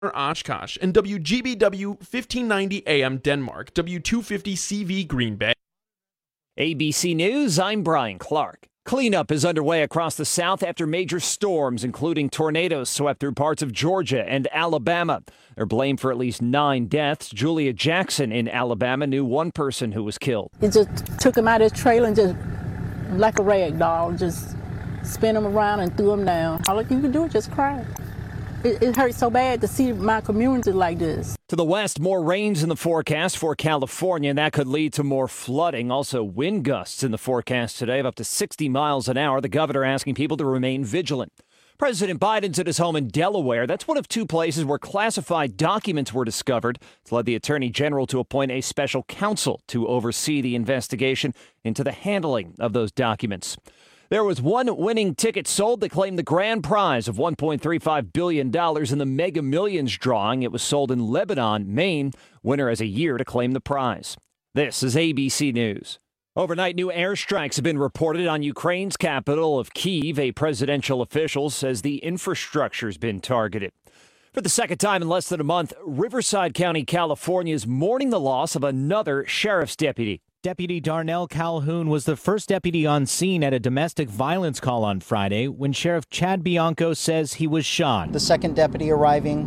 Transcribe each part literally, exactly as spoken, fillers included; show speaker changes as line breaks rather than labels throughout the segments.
Oshkosh, and W G B W fifteen ninety A M Denmark, W two fifty C V Green Bay.
A B C News, I'm Brian Clark. Cleanup is underway across the South after major storms, including tornadoes, swept through parts of Georgia and Alabama. They're blamed for at least nine deaths. Julia Jackson in Alabama knew one person who was killed.
It just took him out of his trailer and just, like a rag doll, just spin him around and threw him down. All you can do is just cry. It, it hurts so bad to see my community like this.
To the west, more rains in the forecast for California, and that could lead to more flooding. Also, wind gusts in the forecast today of up to sixty miles an hour. The governor asking people to remain vigilant. President Biden's at his home in Delaware. That's one of two places where classified documents were discovered. It's led the attorney general to appoint a special counsel to oversee the investigation into the handling of those documents. There was one winning ticket sold that claimed the grand prize of one point three five billion dollars in the Mega Millions drawing. It was sold in Lebanon, Maine. Winner has a year to claim the prize. This is A B C News. Overnight, new airstrikes have been reported on Ukraine's capital of Kyiv. A presidential official says the infrastructure's been targeted. For the second time in less than a month, Riverside County, California is mourning the loss of another sheriff's deputy.
Deputy Darnell Calhoun was the first deputy on scene at a domestic violence call on Friday when Sheriff Chad Bianco says he was shot.
The second deputy arriving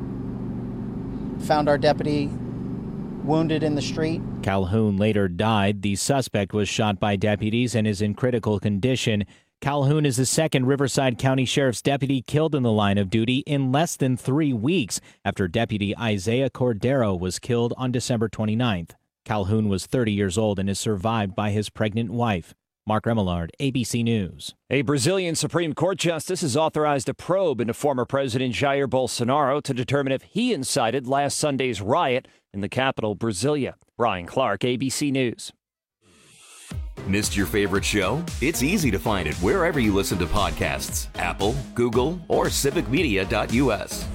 found our deputy wounded in the street.
Calhoun later died. The suspect was shot by deputies and is in critical condition. Calhoun is the second Riverside County Sheriff's deputy killed in the line of duty in less than three weeks after Deputy Isaiah Cordero was killed on December twenty-ninth. Calhoun was thirty years old and is survived by his pregnant wife. Mark Remillard, A B C News.
A Brazilian Supreme Court justice has authorized a probe into former President Jair Bolsonaro to determine if he incited last Sunday's riot in the capital, Brasilia. Brian Clark, A B C News.
Missed your favorite show? It's easy to find it wherever you listen to podcasts. Apple, Google, or civic media dot U S.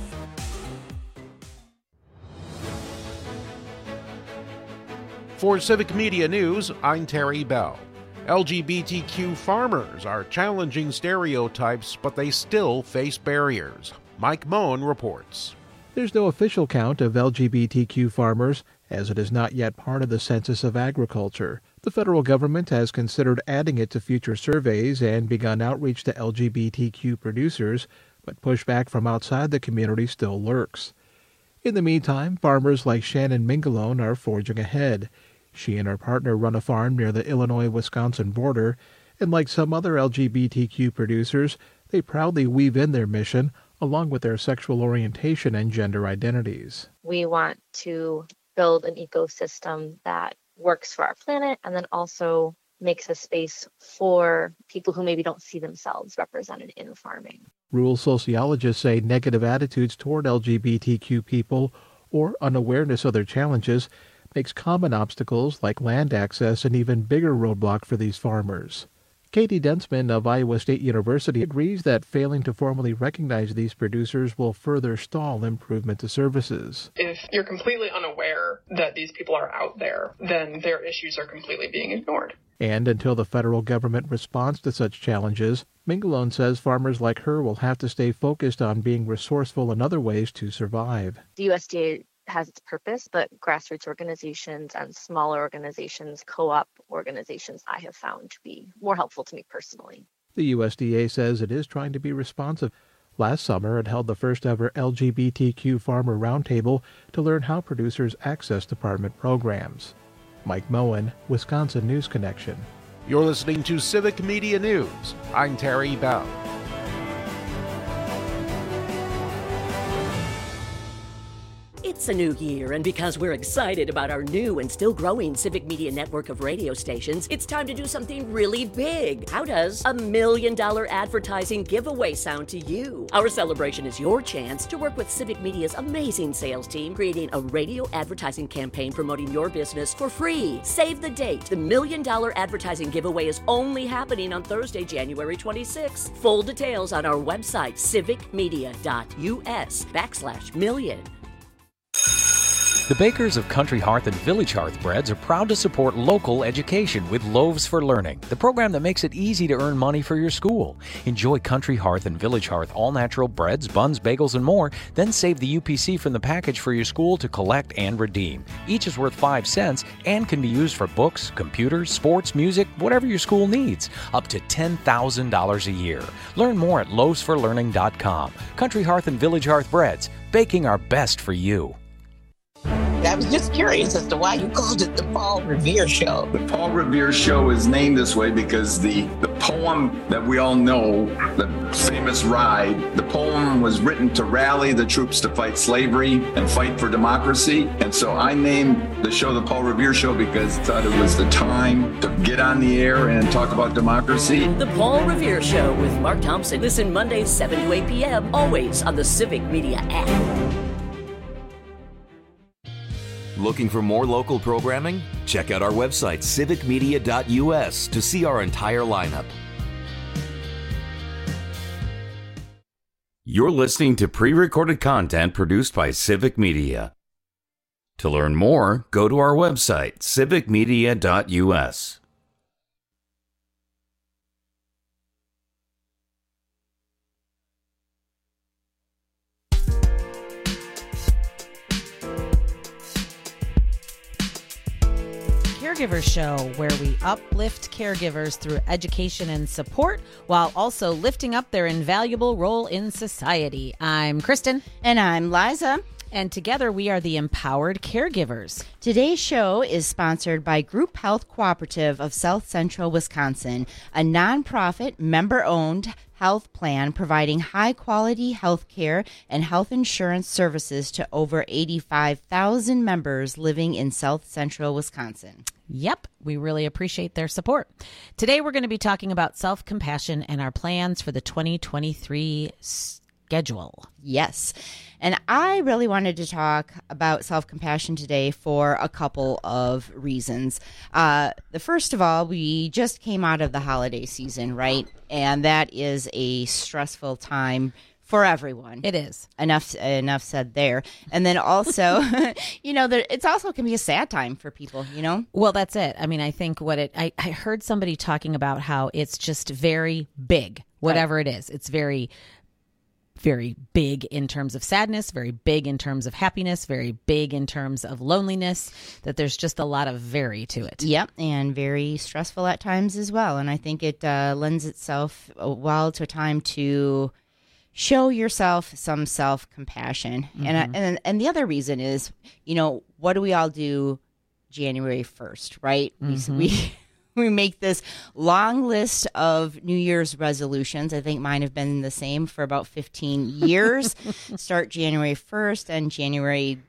For Civic Media News, I'm Terry Bell. L G B T Q farmers are challenging stereotypes, but they still face barriers. Mike Moen reports.
There's no official count of L G B T Q farmers, as it is not yet part of the Census of Agriculture. The federal government has considered adding it to future surveys and begun outreach to L G B T Q producers, but pushback from outside the community still lurks. In the meantime, farmers like Shannon Mingalone are forging ahead. She and her partner run a farm near the Illinois-Wisconsin border, and like some other L G B T Q producers, they proudly weave in their mission along with their sexual orientation and gender identities.
We want to build an ecosystem that works for our planet and then also makes a space for people who maybe don't see themselves represented in farming.
Rural sociologists say negative attitudes toward L G B T Q people or unawareness of their challenges makes common obstacles like land access an even bigger roadblock for these farmers. Katie Densman of Iowa State University agrees that failing to formally recognize these producers will further stall improvement to services.
If you're completely unaware that these people are out there, then their issues are completely being ignored.
And until the federal government responds to such challenges, Mingalone says farmers like her will have to stay focused on being resourceful in other ways to survive.
The U S D A has its purpose, but grassroots organizations and smaller organizations, co-op organizations, I have found to be more helpful to me personally.
The U S D A says it is trying to be responsive. Last summer, it held the first ever L G B T Q Farmer Roundtable to learn how producers access department programs. Mike Moen, Wisconsin News Connection.
You're listening to Civic Media News. I'm Terry Bell.
It's a new year, and because we're excited about our new and still growing Civic Media network of radio stations, it's time to do something really big. How does a million dollar advertising giveaway sound to you? Our celebration is your chance to work with Civic Media's amazing sales team, creating a radio advertising campaign promoting your business for free. Save the date. The million dollar advertising giveaway is only happening on Thursday, January twenty-sixth. Full details on our website, civic media dot U S backslash million.
The bakers of Country Hearth and Village Hearth Breads are proud to support local education with Loaves for Learning, the program that makes it easy to earn money for your school. Enjoy Country Hearth and Village Hearth all-natural breads, buns, bagels, and more, then save the U P C from the package for your school to collect and redeem. Each is worth five cents and can be used for books, computers, sports, music, whatever your school needs, up to ten thousand dollars a year. Learn more at loaves for learning dot com. Country Hearth and Village Hearth Breads, baking our best for you.
I was just curious as to why you called it the Paul Revere Show.
The Paul Revere Show is named this way because the, the poem that we all know, the famous Ride, the poem was written to rally the troops to fight slavery and fight for democracy. And so I named the show the Paul Revere Show because I thought it was the time to get on the air and talk about democracy.
The Paul Revere Show with Mark Thompson. Listen Mondays seven to eight p.m. always on the Civic Media app.
Looking for more local programming? Check out our website, civic media dot u s, to see our entire lineup. You're listening to pre-recorded content produced by Civic Media. To learn more, go to our website, civic media dot u s.
Caregivers Show, where we uplift caregivers through education and support while also lifting up their invaluable role in society. I'm Kristen.
And I'm Liza.
And together we are the Empowered Caregivers.
Today's show is sponsored by Group Health Cooperative of South Central Wisconsin, a nonprofit, member-owned health plan providing high-quality health care and health insurance services to over eighty-five thousand members living in South Central Wisconsin.
Yep, we really appreciate their support. Today we're going to be talking about self-compassion and our plans for the twenty twenty-three schedule.
Yes. And I really wanted to talk about self-compassion today for a couple of reasons. Uh, the first of all, we just came out of the holiday season, right? And that is a stressful time for everyone.
It is.
Enough enough said there. And then also, you know, there, it's also can be a sad time for people, you know?
Well, that's it. I mean, I think what it, I, I heard somebody talking about how it's just very big, whatever right. it is. It's very very big in terms of sadness, very big in terms of happiness, very big in terms of loneliness, that there's just a lot of very to it.
Yep, and very stressful at times as well. And I think it uh, lends itself well to a time to show yourself some self-compassion. Mm-hmm. And, and and the other reason is, you know, what do we all do January first, right? Mm-hmm. We, we We make this long list of New Year's resolutions. I think mine have been the same for about fifteen years. Start January first and January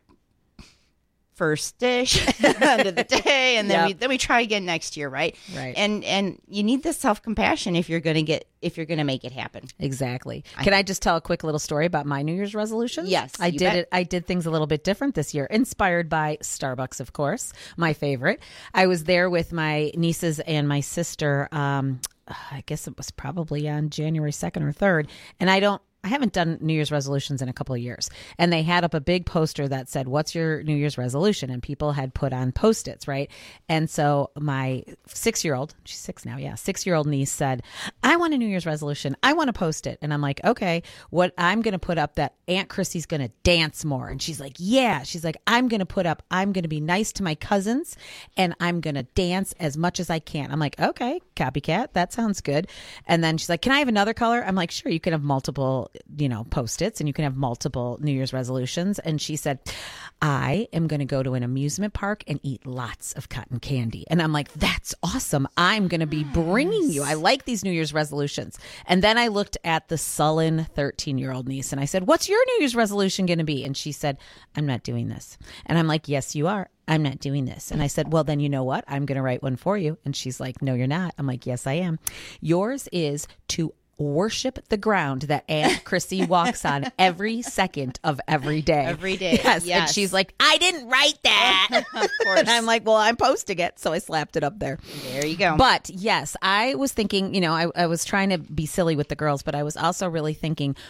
first-ish, end of the day, and then yep. we then we try again next year, right?
Right.
And and you need this self-compassion if you're going to get if you're going to make it happen.
Exactly. I, Can I just tell a quick little story about my New Year's resolutions?
Yes,
I did
bet.
it. I did things a little bit different this year, inspired by Starbucks, of course, my favorite. I was there with my nieces and my sister. Um, I guess it was probably on January second or third, and I don't. I haven't done New Year's resolutions in a couple of years. And they had up a big poster that said, what's your New Year's resolution? And people had put on Post-its, right? And so my six-year-old, she's six now, yeah, six-year-old niece said, I want a New Year's resolution. I want to post it. And I'm like, okay, what I'm going to put up that Aunt Chrissy's going to dance more. And she's like, yeah. She's like, I'm going to put up, I'm going to be nice to my cousins and I'm going to dance as much as I can. I'm like, okay, copycat. That sounds good. And then she's like, can I have another color? I'm like, sure, you can have multiple you know, Post-its and you can have multiple New Year's resolutions. And she said, I am going to go to an amusement park and eat lots of cotton candy. And I'm like, that's awesome. I'm going to be bringing you. I like these New Year's resolutions. And then I looked at the sullen thirteen-year-old niece and I said, what's your New Year's resolution going to be? And she said, I'm not doing this. And I'm like, yes, you are. I'm not doing this. And I said, well, then you know what? I'm going to write one for you. And she's like, no, you're not. I'm like, yes, I am. Yours is to worship the ground that Aunt Chrissy walks on every second of every day.
Every day.
Yes.
yes.
And she's like, I didn't write that.
Of course.
And I'm like, well, I'm posting it. So I slapped it up there.
There you go.
But yes, I was thinking, you know, I, I was trying to be silly with the girls, but I was also really thinking,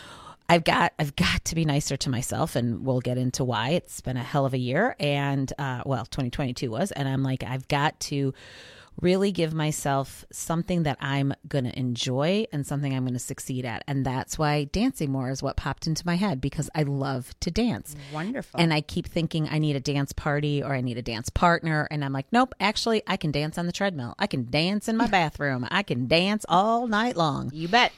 I've got I've got to be nicer to myself, and we'll get into why. It's been a hell of a year, and uh, well, twenty twenty-two was, and I'm like, I've got to really give myself something that I'm going to enjoy and something I'm going to succeed at. And that's why dancing more is what popped into my head, because I love to dance.
Wonderful.
And I keep thinking I need a dance party or I need a dance partner. And I'm like, nope, actually, I can dance on the treadmill. I can dance in my bathroom. I can dance all night long.
You bet.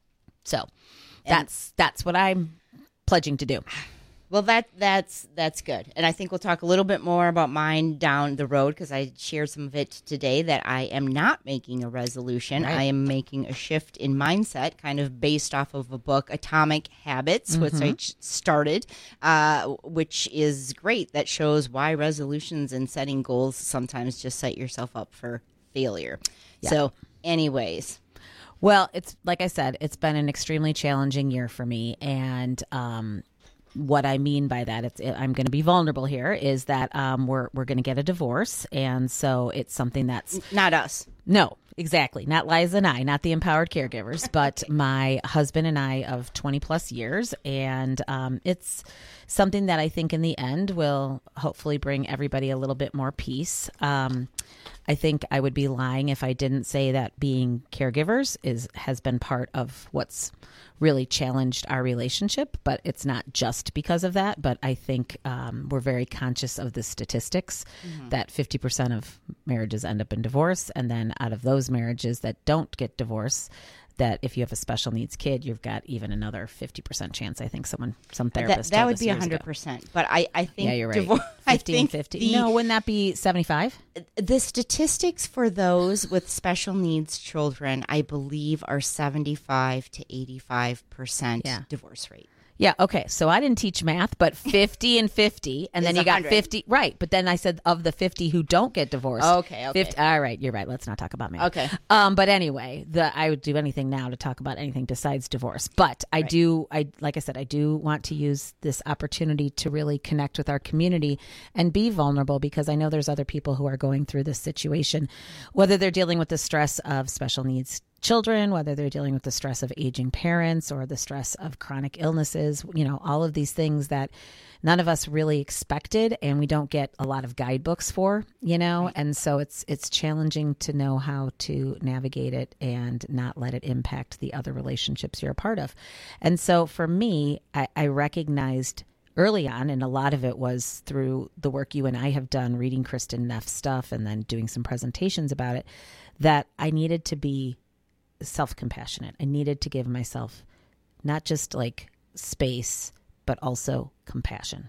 So that's that's what I'm pledging to do.
Well, that that's that's good. And I think we'll talk a little bit more about mine down the road, because I shared some of it today, that I am not making a resolution.
Right.
I am making a shift in mindset, kind of based off of a book, Atomic Habits, which I
Mhm.
started, uh, which is great. That shows why resolutions and setting goals sometimes just set yourself up for failure.
Yeah.
So anyways.
Well, it's like I said, it's been an extremely challenging year for me. And um what I mean by that, it's, I'm going to be vulnerable here, is that um, we're we're going to get a divorce, and so it's something that's
not us.
No, exactly, not Liza and I, not the empowered caregivers, but my husband and I of twenty plus years, and um, it's something that I think in the end will hopefully bring everybody a little bit more peace. Um, I think I would be lying if I didn't say that being caregivers is has been part of what's really challenged our relationship, but it's not just because of that. But I think um, we're very conscious of the statistics
Mhm.
that fifty percent of marriages end up in divorce. And then out of those marriages that don't get divorced, that if you have a special needs kid, you've got even another fifty percent chance. I think someone, some
That,
therapist
that
told
would
us
be
years
one hundred
ago.
percent. But I, I think
Yeah, you're right.
divor- I
fifty and
think
fifty.
the-
No, wouldn't that be seventy-five?
The statistics for those with special needs children, I believe, are seventy-five to eighty-five percent
Yeah.
divorce rate.
Yeah, okay. So I didn't teach math, but fifty and fifty, and then
Is
you got
one hundred.
fifty, right? But then I said of the fifty who don't get divorced.
Okay, okay.
fifty, all right, you're right. Let's not talk about math.
Okay.
Um, but anyway, the I would do anything now to talk about anything besides divorce. But I
Right.
do, I like I said, I do want to use this opportunity to really connect with our community and be vulnerable, because I know there's other people who are going through this situation, whether they're dealing with the stress of special needs children, whether they're dealing with the stress of aging parents or the stress of chronic illnesses, you know, all of these things that none of us really expected and we don't get a lot of guidebooks for, you know, and so it's it's challenging to know how to navigate it and not let it impact the other relationships you're a part of. And so for me, I, I recognized early on, and a lot of it was through the work you and I have done, reading Kristen Neff's stuff and then doing some presentations about it, that I needed to be self-compassionate. I needed to give myself not just like space, but also compassion.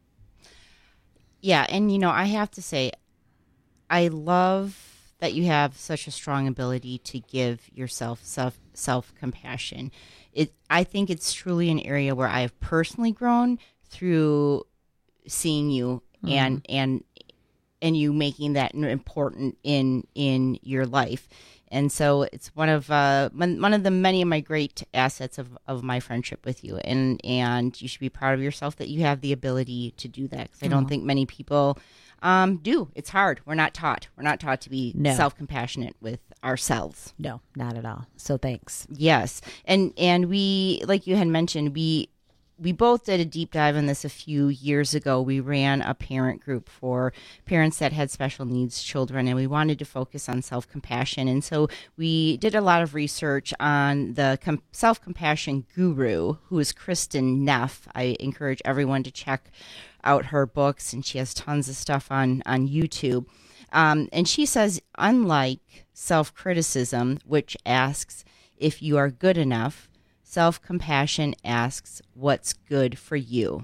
Yeah, and you know, I have to say, I love that you have such a strong ability to give yourself self self compassion. It, I think it's truly an area where I have personally grown through seeing you
Mhm.
and and and you making that important in in your life. And so it's one of uh, one one of the many of my great assets of, of my friendship with you, and and you should be proud of yourself that you have the ability to do that, because I don't
Aw.
think many people um, do. It's hard. We're not taught. We're not taught to be
No.
self-compassionate with ourselves.
No, not at all. So thanks.
Yes, and and we, like you had mentioned, we we both did a deep dive on this a few years ago. We ran a parent group for parents that had special needs children, and we wanted to focus on self-compassion. And so we did a lot of research on the com- self-compassion guru, who is Kristen Neff. I encourage everyone to check out her books, and she has tons of stuff on, on YouTube. Um, and she says, unlike self-criticism, which asks if you are good enough, self-compassion asks what's good for you.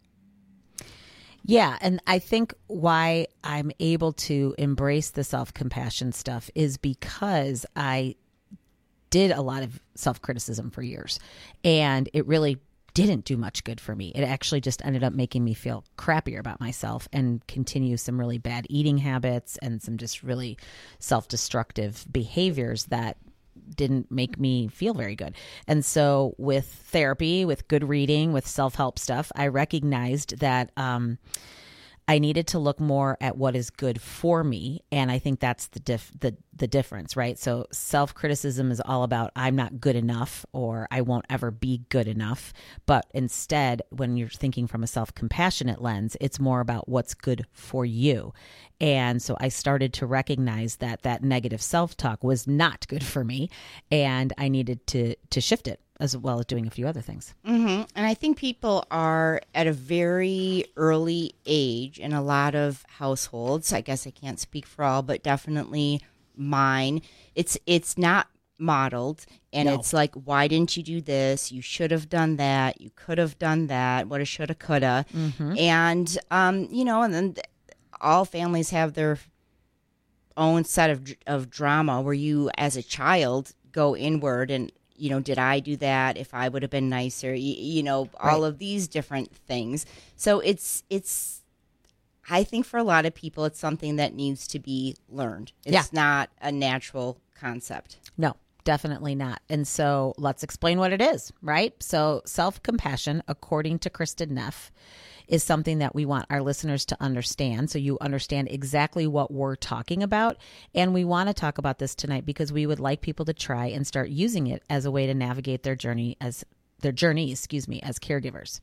Yeah, and I think why I'm able to embrace the self-compassion stuff is because I did a lot of self-criticism for years, and it really didn't do much good for me. It actually just ended up making me feel crappier about myself and continue some really bad eating habits and some just really self-destructive behaviors that didn't make me feel very good. And so with therapy, with good reading, with self-help stuff, I recognized that um, I needed to look more at what is good for me. And I think that's the diff- the the difference, right? So self-criticism is all about I'm not good enough or I won't ever be good enough. But instead, when you're thinking from a self-compassionate lens, it's more about what's good for you. And so I started to recognize that that negative self-talk was not good for me, and I needed to to shift it, as well as doing a few other things.
Mm-hmm. And I think people are at a very early age in a lot of households. I guess I can't speak for all, but definitely mine. It's it's not modeled, and
No.
it's like, why didn't you do this? You should have done that. You could have done that. What a shoulda, coulda.
Mhm.
And um, you know, and then th- all families have their own set of of drama where you, as a child, go inward and, you know, did I do that? If I would have been nicer, you, you know, all
Right.
of these different things. So it's, it's, I think for a lot of people, it's something that needs to be learned. It's
Yeah.
not a natural concept.
No, definitely not. And so let's explain what it is, right? So self-compassion, according to Kristen Neff, is something that we want our listeners to understand. So you understand exactly what we're talking about. And we want to talk about this tonight because we would like people to try and start using it as a way to navigate their journey as their journey, excuse me, as caregivers.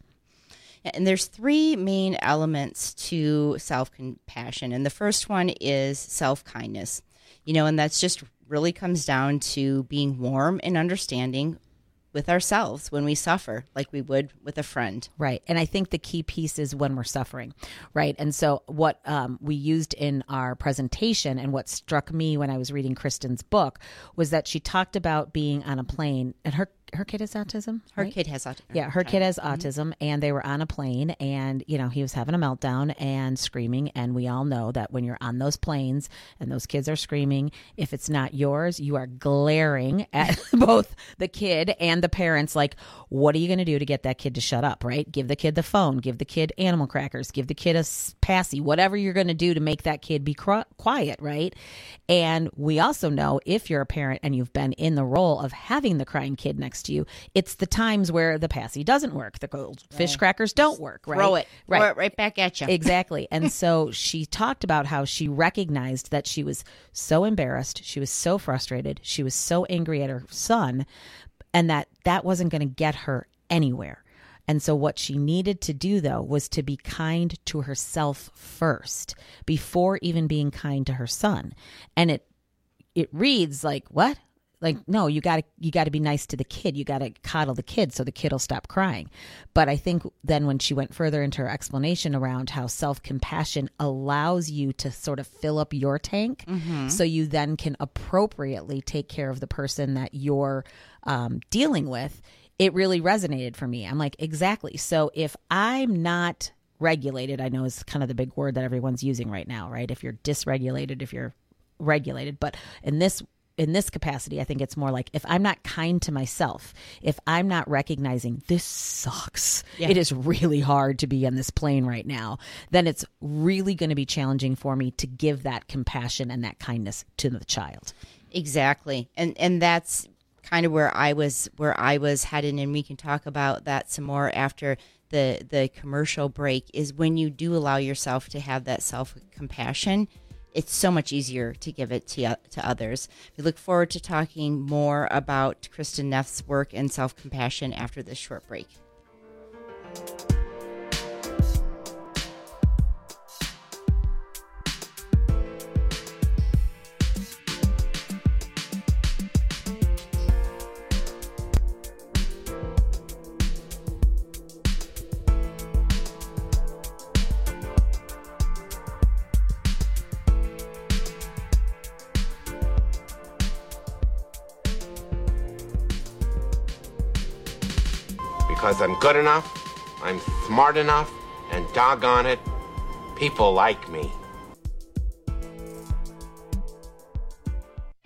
And there's three main elements to self-compassion. And the first one is self-kindness. You know, and that's just really comes down to being warm and understanding with ourselves when we suffer, like we would with a friend.
Right. And I think the key piece is when we're suffering, right? And so what um, we used in our presentation and what struck me when I was reading Kristen's book was that she talked about being on a plane, and her her kid has autism,
Her
right?
kid has autism.
Yeah, her kid has
Mhm.
autism, and they were on a plane, and, you know, he was having a meltdown and screaming, and we all know that when you're on those planes and those kids are screaming, if it's not yours, you are glaring at both the kid and the parents, like, what are you going to do to get that kid to shut up, right? Give the kid the phone, give the kid animal crackers, give the kid a s- passy, whatever you're going to do to make that kid be cr- quiet, right? And we also know if you're a parent and you've been in the role of having the crying kid next to you, it's the times where the passy doesn't work, the gold fish crackers don't work, right?
Throw it.
right,
Throw it right back at you.
Exactly. And so she talked about how she recognized that she was so embarrassed, she was so frustrated, she was so angry at her son, and that that wasn't going to get her anywhere. And so what she needed to do, though, was to be kind to herself first before even being kind to her son. And it it reads like, what? Like, no, you got to you got to be nice to the kid. You got to coddle the kid so the kid will stop crying. But I think then when she went further into her explanation around how self-compassion allows you to sort of fill up your tank,
Mhm.
so you then can appropriately take care of the person that you're um, dealing with, it really resonated for me. I'm like, exactly. So if I'm not regulated, I know is kind of the big word that everyone's using right now, right? If you're dysregulated, if you're regulated, but in this in this capacity, I think it's more like if I'm not kind to myself, if I'm not recognizing this sucks,
Yeah.
it is really hard to be on this plane right now, then it's really going to be challenging for me to give that compassion and that kindness to the child.
Exactly. And and that's kind of where I was where I was headed, and we can talk about that some more after the the commercial break, is when you do allow yourself to have that self-compassion, it's so much easier to give it to to others. We look forward to talking more about Kristen Neff's work and self-compassion after this short break.
Because I'm good enough, I'm smart enough, and doggone it, people like me.
I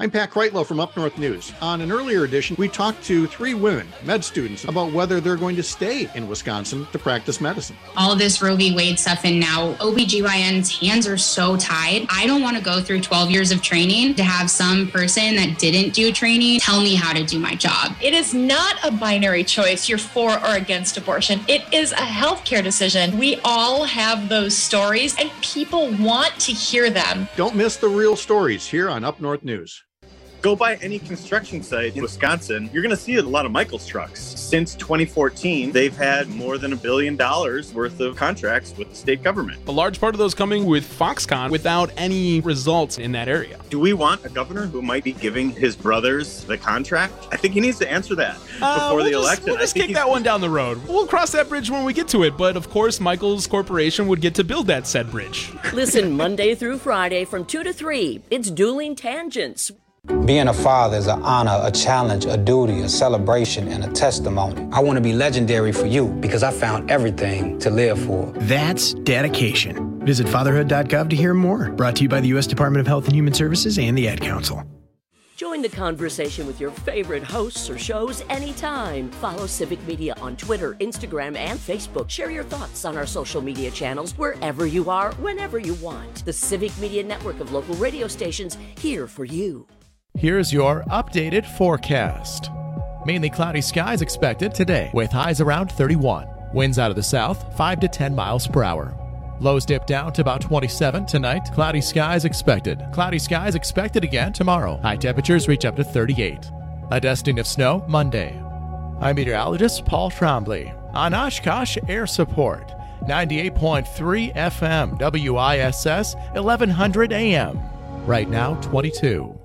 I'm Pat Kreitlow from Up North News. On an earlier edition, we talked to three women, med students, about whether they're going to stay in Wisconsin to practice medicine.
All this Roe v. Wade stuff, and now O B G Y N's hands are so tied. I don't want to go through twelve years of training to have some person that didn't do training tell me how to do my job.
It is not a binary choice, you're for or against abortion. It is a healthcare decision. We all have those stories, and people want to hear them.
Don't miss the real stories here on Up North News.
Go by any construction site in Wisconsin, you're going to see a lot of Michaels trucks. Since twenty fourteen, they've had more than a billion dollars worth of contracts with the state government.
A large part of those coming with Foxconn without any results in that area.
Do we want a governor who might be giving his brothers the contract? I think he needs to answer that
Uh,
before
we'll
the
just,
election.
We'll just
I think
kick that one down the road. We'll cross that bridge when we get to it, but of course, Michaels Corporation would get to build that said bridge.
Listen Monday through Friday from two to three. It's Dueling Tangents.
Being a father is an honor, a challenge, a duty, a celebration, and a testimony. I want to be legendary for you because I found everything to live for.
That's dedication. Visit fatherhood dot gov to hear more. Brought to you by the U S Department of Health and Human Services and the Ad Council.
Join the conversation with your favorite hosts or shows anytime. Follow Civic Media on Twitter, Instagram, and Facebook. Share your thoughts on our social media channels wherever you are, whenever you want. The Civic Media network of local radio stations here for you.
Here's your updated forecast. Mainly cloudy skies expected today with highs around thirty-one. Winds out of the south, five to ten miles per hour. Lows dip down to about twenty-seven tonight. Cloudy skies expected. Cloudy skies expected again tomorrow. High temperatures reach up to thirty-eight. A dusting of snow Monday. I'm meteorologist Paul Trombley on Oshkosh Air Support. ninety-eight point three F M W I S S eleven hundred A M. Right now twenty-two.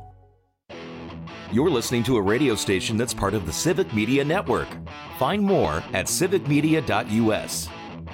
You're listening to a radio station that's part of the Civic Media Network. Find more at civic media dot U S.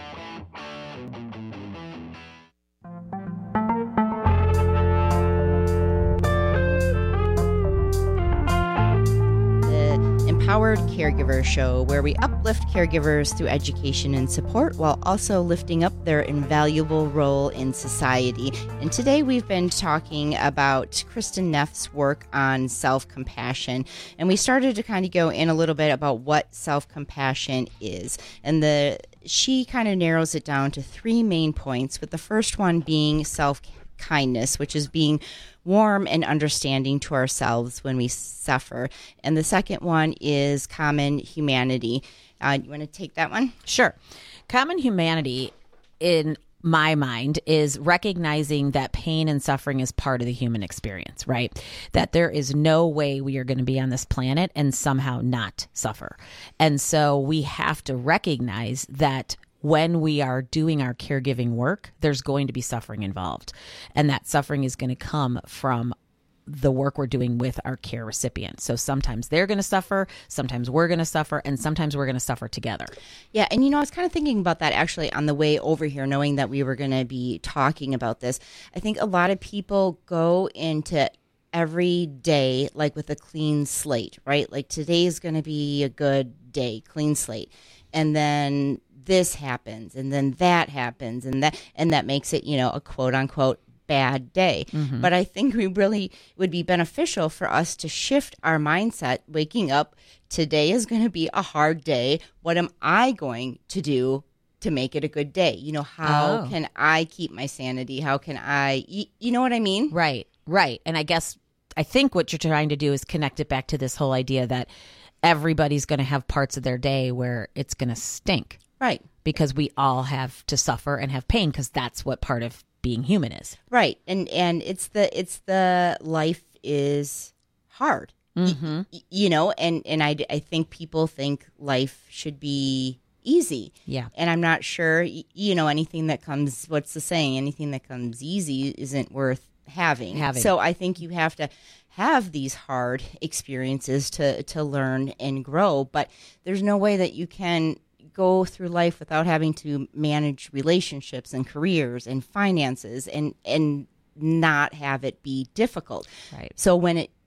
Empowered Caregiver Show, where we uplift caregivers through education and support while also lifting up their invaluable role in society. And today we've been talking about Kristen Neff's work on self-compassion. And we started to kind of go in a little bit about what self-compassion is. And the she kind of narrows it down to three main points, with the first one being self-kindness, which is being warm and understanding to ourselves when we suffer. And the second one is common humanity. Uh, you want to take that one?
Sure. Common humanity, in my mind, is recognizing that pain and suffering is part of the human experience, right? That there is no way we are going to be on this planet and somehow not suffer. And so we have to recognize that when we are doing our caregiving work, there's going to be suffering involved. And that suffering is going to come from the work we're doing with our care recipients. So sometimes they're going to suffer, sometimes we're going to suffer, and sometimes we're going to suffer together.
Yeah, and you know, I was kind of thinking about that actually on the way over here, knowing that we were going to be talking about this. I think a lot of people go into every day like with a clean slate, right? Like today is going to be a good day, clean slate. And then this happens, and then that happens, and that and that makes it, you know, a quote unquote bad day. Mm-hmm. But I think we really would be beneficial for us to shift our mindset, waking up, today is going to be a hard day. What am I going to do to make it a good day? You know, how oh. can I keep my sanity? How can I, you know what I mean?
Right, right. And I guess, I think what you're trying to do is connect it back to this whole idea that everybody's going to have parts of their day where it's going to stink.
Right.
Because we all have to suffer and have pain, because that's what part of being human is.
Right. And and it's the it's the life is hard.
Mm-hmm.
Y- you know, and, and I, I think people think life should be easy.
Yeah.
And I'm not sure, you know, anything that comes, what's the saying? Anything that comes easy isn't worth having.
having.
So I think you have to have these hard experiences to, to learn and grow. But there's no way that you can go through life without having to manage relationships and careers and finances and and not have it be difficult.
Right.
So when it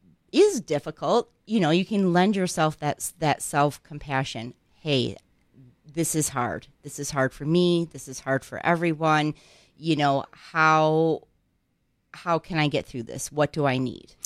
is difficult, you know, you can lend yourself that that self-compassion. Hey, this is hard. This is hard for me. This is hard for everyone. You know, how how can I get through this? What do I need?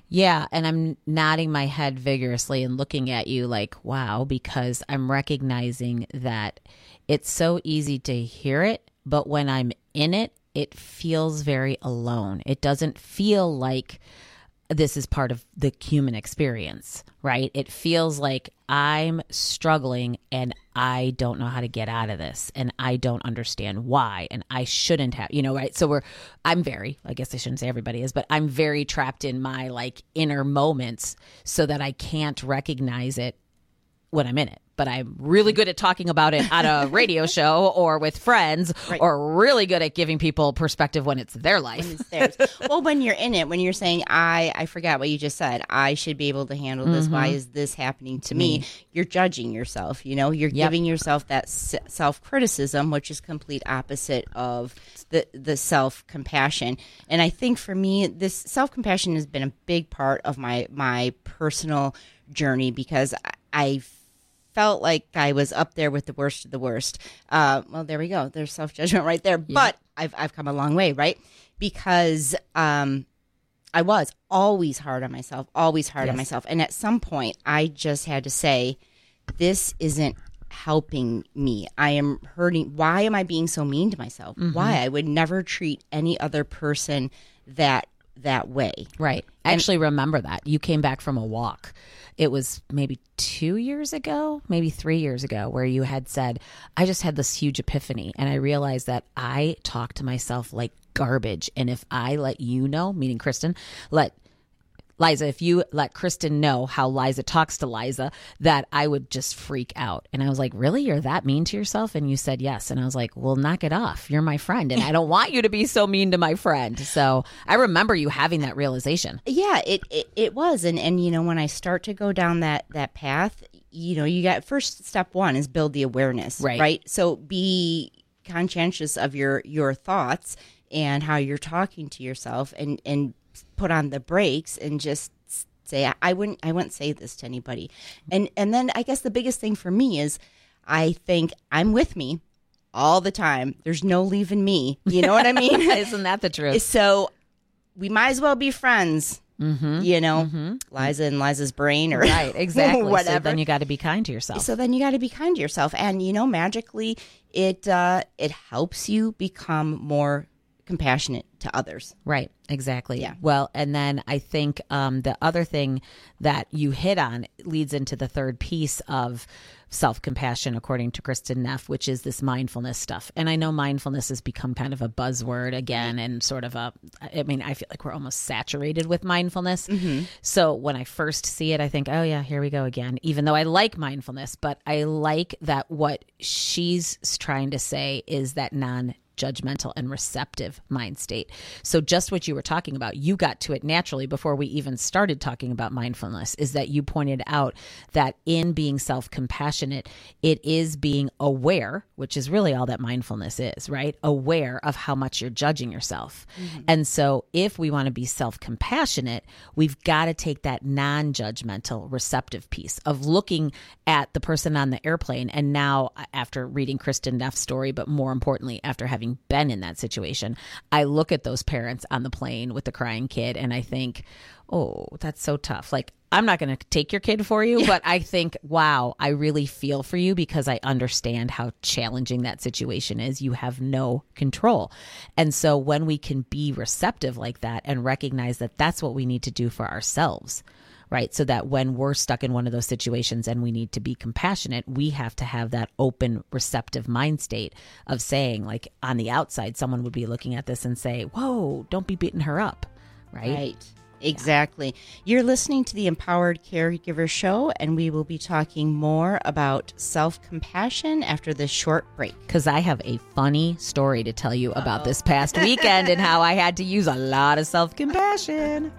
Yeah, and I'm nodding my head vigorously and looking at you like, wow, because I'm recognizing that it's so easy to hear it, but when I'm in it, it feels very alone. It doesn't feel like this is part of the human experience, right? It feels like I'm struggling and I don't know how to get out of this and I don't understand why and I shouldn't have, you know, right? So we're, I'm very, I guess I shouldn't say everybody is, but I'm very trapped in my like inner moments so that I can't recognize it when I'm in it. But I'm really good at talking about it on a radio show or with friends, right. or really good at giving people perspective when it's their life.
When it's theirs. Well, when you're in it, when you're saying, I, I forgot what you just said, I should be able to handle this. Mm-hmm. Why is this happening to me? me? You're judging yourself, you know, you're yep. giving yourself that s- self-criticism, which is complete opposite of the, the self-compassion. And I think for me, this self-compassion has been a big part of my, my personal journey because I, I felt like I was up there with the worst of the worst. Uh, well, there we go. There's self-judgment right there. Yeah. But I've I've come a long way, right? Because um, I was always hard on myself, always hard yes. on myself. And at some point, I just had to say, this isn't helping me. I am hurting. Why am I being so mean to myself? Mm-hmm. Why? I would never treat any other person that that way.
Right.
And
actually remember that. You came back from a walk. It was maybe two years ago, maybe three years ago, where you had said, I just had this huge epiphany. And I realized that I talk to myself like garbage. And if I let you know, meaning Kristen, let Liza, if you let Kristen know how Liza talks to Liza, that I would just freak out. And I was like, really? You're that mean to yourself? And you said yes. And I was like, well, knock it off. You're my friend. And I don't want you to be so mean to my friend. So I remember you having that realization.
Yeah, it, it, it was. And, and, you know, when I start to go down that, that path, you know, you got first step one is build the awareness,
right?
right? So be conscientious of your, your thoughts and how you're talking to yourself and, and, put on the brakes and just say, I wouldn't, I wouldn't say this to anybody. And, and then I guess the biggest thing for me is I think I'm with me all the time. There's no leaving me. You know what I mean?
Isn't that the truth?
So we might as well be friends,
mm-hmm.
you know,
mm-hmm.
Liza and Liza's brain or
right. Exactly.
whatever.
So then you got to be kind to yourself.
So then you got to be kind to yourself. And, you know, magically it, uh, it helps you become more compassionate to others.
Right. Exactly.
Yeah.
Well, and then I think um, the other thing that you hit on leads into the third piece of self-compassion, according to Kristen Neff, which is this mindfulness stuff. And I know mindfulness has become kind of a buzzword again and sort of a, I mean, I feel like we're almost saturated with mindfulness. Mm-hmm. So when I first see it, I think, oh yeah, here we go again, even though I like mindfulness, but I like that what she's trying to say is that non judgmental and receptive mind state. So just what you were talking about, you got to it naturally before we even started talking about mindfulness, is that you pointed out that in being self-compassionate, it is being aware, which is really all that mindfulness is, right? Aware of how much you're judging yourself. Mm-hmm. And so if we want to be self-compassionate, we've got to take that non-judgmental receptive piece of looking at the person on the airplane. And now after reading Kristen Neff's story, but more importantly, after having been in that situation, I look at those parents on the plane with the crying kid and I think, oh, that's so tough. Like, I'm not going to take your kid for you, yeah. but I think, wow, I really feel for you because I understand how challenging that situation is. You have no control. And so when we can be receptive like that and recognize that that's what we need to do for ourselves, right? So that when we're stuck in one of those situations and we need to be compassionate, we have to have that open, receptive mind state of saying, like, on the outside, someone would be looking at this and say, whoa, don't be beating her up, right?
Right. Exactly. Yeah. You're listening to the Empowered Caregiver Show, and we will be talking more about self-compassion after this short break.
Because I have a funny story to tell you about Uh-oh. this past weekend and how I had to use a lot of self-compassion.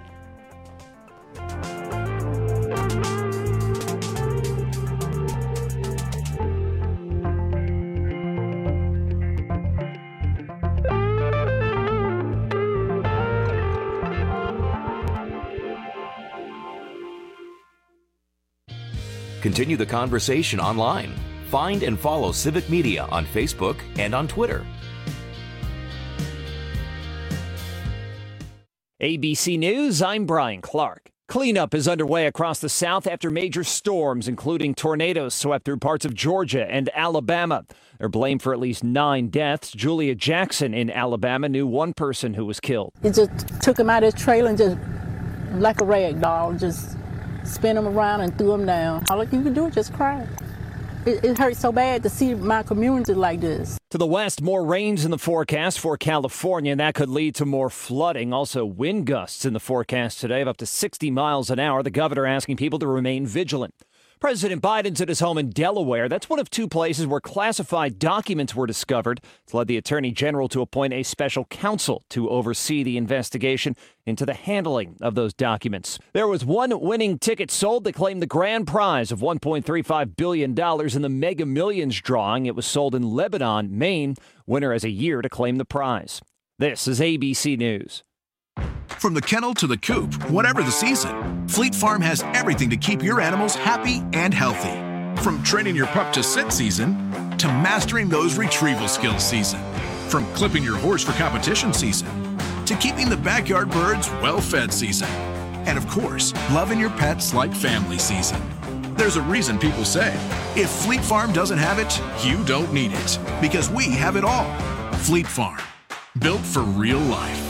Continue the conversation online. Find and follow Civic Media on Facebook and on Twitter.
A B C News, I'm Brian Clark. Cleanup is underway across the South after major storms, including tornadoes, swept through parts of Georgia and Alabama. They're blamed for at least nine deaths. Julia Jackson in Alabama knew one person who was killed.
It just took him out of his trailer and just, like a rag doll, just spin him around and threw him down. All you can do is just cry. It, it hurts so bad to see my community like this.
To the west, more rains in the forecast for California, and that could lead to more flooding. Also, wind gusts in the forecast today of up to sixty miles an hour. The governor asking people to remain vigilant. President Biden's at his home in Delaware. That's one of two places where classified documents were discovered. It's led the attorney general to appoint a special counsel to oversee the investigation into the handling of those documents. There was one winning ticket sold that claimed the grand prize of one point three five billion dollars in the Mega Millions drawing. It was sold in Lebanon, Maine. Winner has a year to claim the prize. This is A B C News.
From the kennel to the coop, whatever the season, Fleet Farm has everything to keep your animals happy and healthy. From training your pup to sit season, to mastering those retrieval skills season. From clipping your horse for competition season, to keeping the backyard birds well-fed season. And of course, loving your pets like family season. There's a reason people say, if Fleet Farm doesn't have it, you don't need it. Because we have it all. Fleet Farm, built for real life.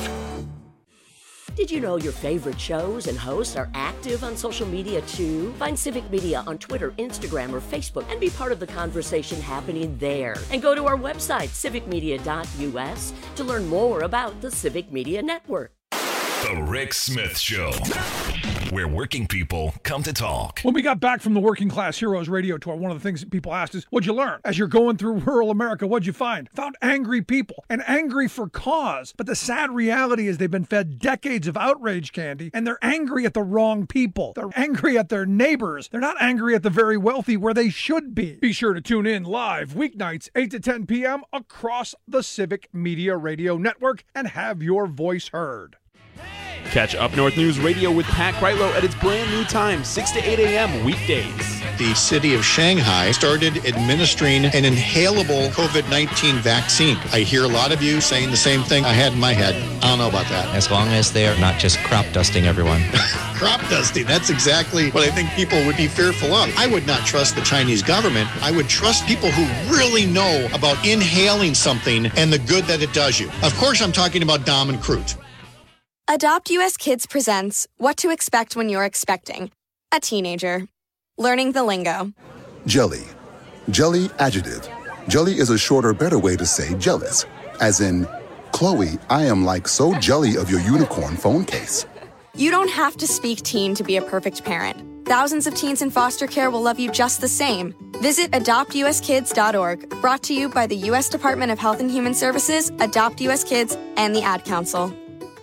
Did you know your favorite shows and hosts are active on social media too? Find Civic Media on Twitter, Instagram, or Facebook and be part of the conversation happening there. And go to our website, civic media dot u s, to learn more about the Civic Media Network.
The Rick Smith Show, where working people come to talk.
When we got back from the Working Class Heroes radio tour, one of the things that people asked is, what'd you learn? As you're going through rural America, what'd you find? Found angry people, and angry for cause. But the sad reality is they've been fed decades of outrage candy, and they're angry at the wrong people. They're angry at their neighbors. They're not angry at the very wealthy where they should be. Be sure to tune in live weeknights, eight to ten p.m. across the Civic Media Radio Network and have your voice heard.
Catch Up North News Radio with Pat Kreitlow at its brand new time, six to eight a.m. weekdays.
The city of Shanghai started administering an inhalable COVID nineteen vaccine. I hear a lot of you saying the same thing I had in my head. I don't know about that.
As long as they're not just crop dusting everyone.
Crop dusting, that's exactly what I think people would be fearful of. I would not trust the Chinese government. I would trust people who really know about inhaling something and the good that it does you. Of course, I'm talking about Dom and Crute.
Adopt U S Kids presents What to Expect When You're Expecting a Teenager. Learning the lingo.
Jelly. Jelly adjective. Jelly is a shorter, better way to say jealous. As in, Chloe, I am like so jelly of your unicorn phone case.
You don't have to speak teen to be a perfect parent. Thousands of teens in foster care will love you just the same. Visit adopt u s kids dot org. Brought to you by the U S Department of Health and Human Services, Adopt U S Kids, and the Ad Council.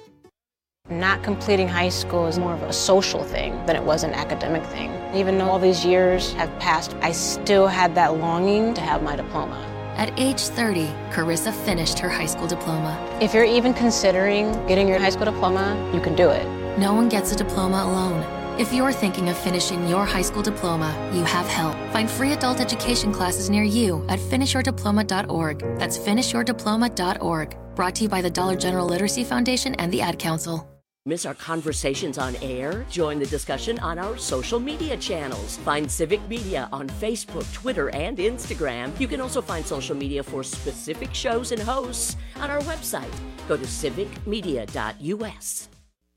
Not completing high school is more of a social thing than it was an academic thing. Even though all these years have passed, I still had that longing to have my diploma.
At age thirty, Carissa finished her high school diploma.
If you're even considering getting your high school diploma, you can do it.
No one gets a diploma alone. If you're thinking of finishing your high school diploma, you have help. Find free adult education classes near you at finish your diploma dot org. That's finish your diploma dot org. Brought to you by the Dollar General Literacy Foundation and the Ad Council.
Miss our conversations on air? Join the discussion on our social media channels. Find Civic Media on Facebook, Twitter, and Instagram. You can also find social media for specific shows and hosts on our website. Go to civic media dot u s.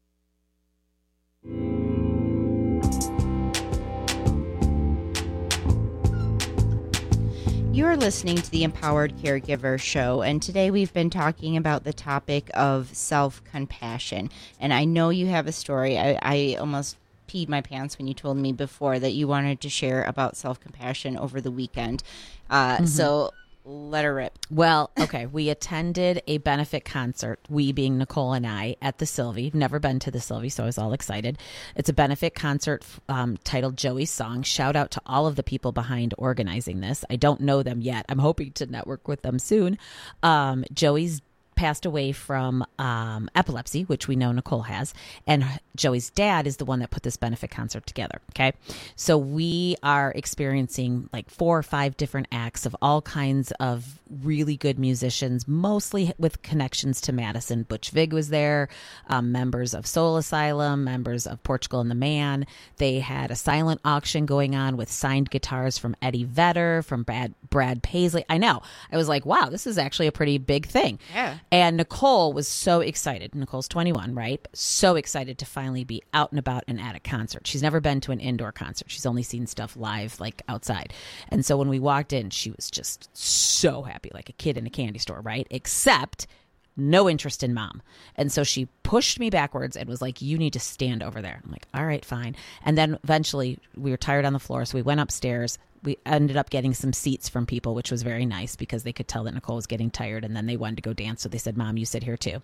You're listening to the Empowered Caregiver Show, and today we've been talking about the topic of self-compassion. And I know you have a story. I, I almost peed my pants when you told me before that you wanted to share about self-compassion over the weekend. Uh, mm-hmm. So let her rip.
Well, okay. We attended a benefit concert, we being Nicole and I, at the Sylvie. Never been to the Sylvie, so I was all excited. It's a benefit concert um, titled Joey's Song. Shout out to all of the people behind organizing this. I don't know them yet. I'm hoping to network with them soon. Um, Joey's passed away from um, epilepsy, which we know Nicole has, and Joey's dad is the one that put this benefit concert together. Okay, so we are experiencing like four or five different acts of all kinds of really good musicians, mostly with connections to Madison. Butch Vig was there, um, members of Soul Asylum, members of Portugal and the Man. They had a silent auction going on with signed guitars from Eddie Vedder, from Brad, Brad Paisley. I know. I was like, wow, this is actually a pretty big thing.
Yeah.
And Nicole was so excited. Nicole's twenty-one, right? So excited to finally be out and about and at a concert. She's never been to an indoor concert. She's only seen stuff live, like outside. And so when we walked in, she was just so happy, like a kid in a candy store, right? Except no interest in Mom. And so she pushed me backwards and was like, you need to stand over there. I'm like, all right, fine. And then eventually we were tired on the floor. So we went upstairs. We ended up getting some seats from people, which was very nice because they could tell that Nicole was getting tired, and then they wanted to go dance. So they said, Mom, you sit here too.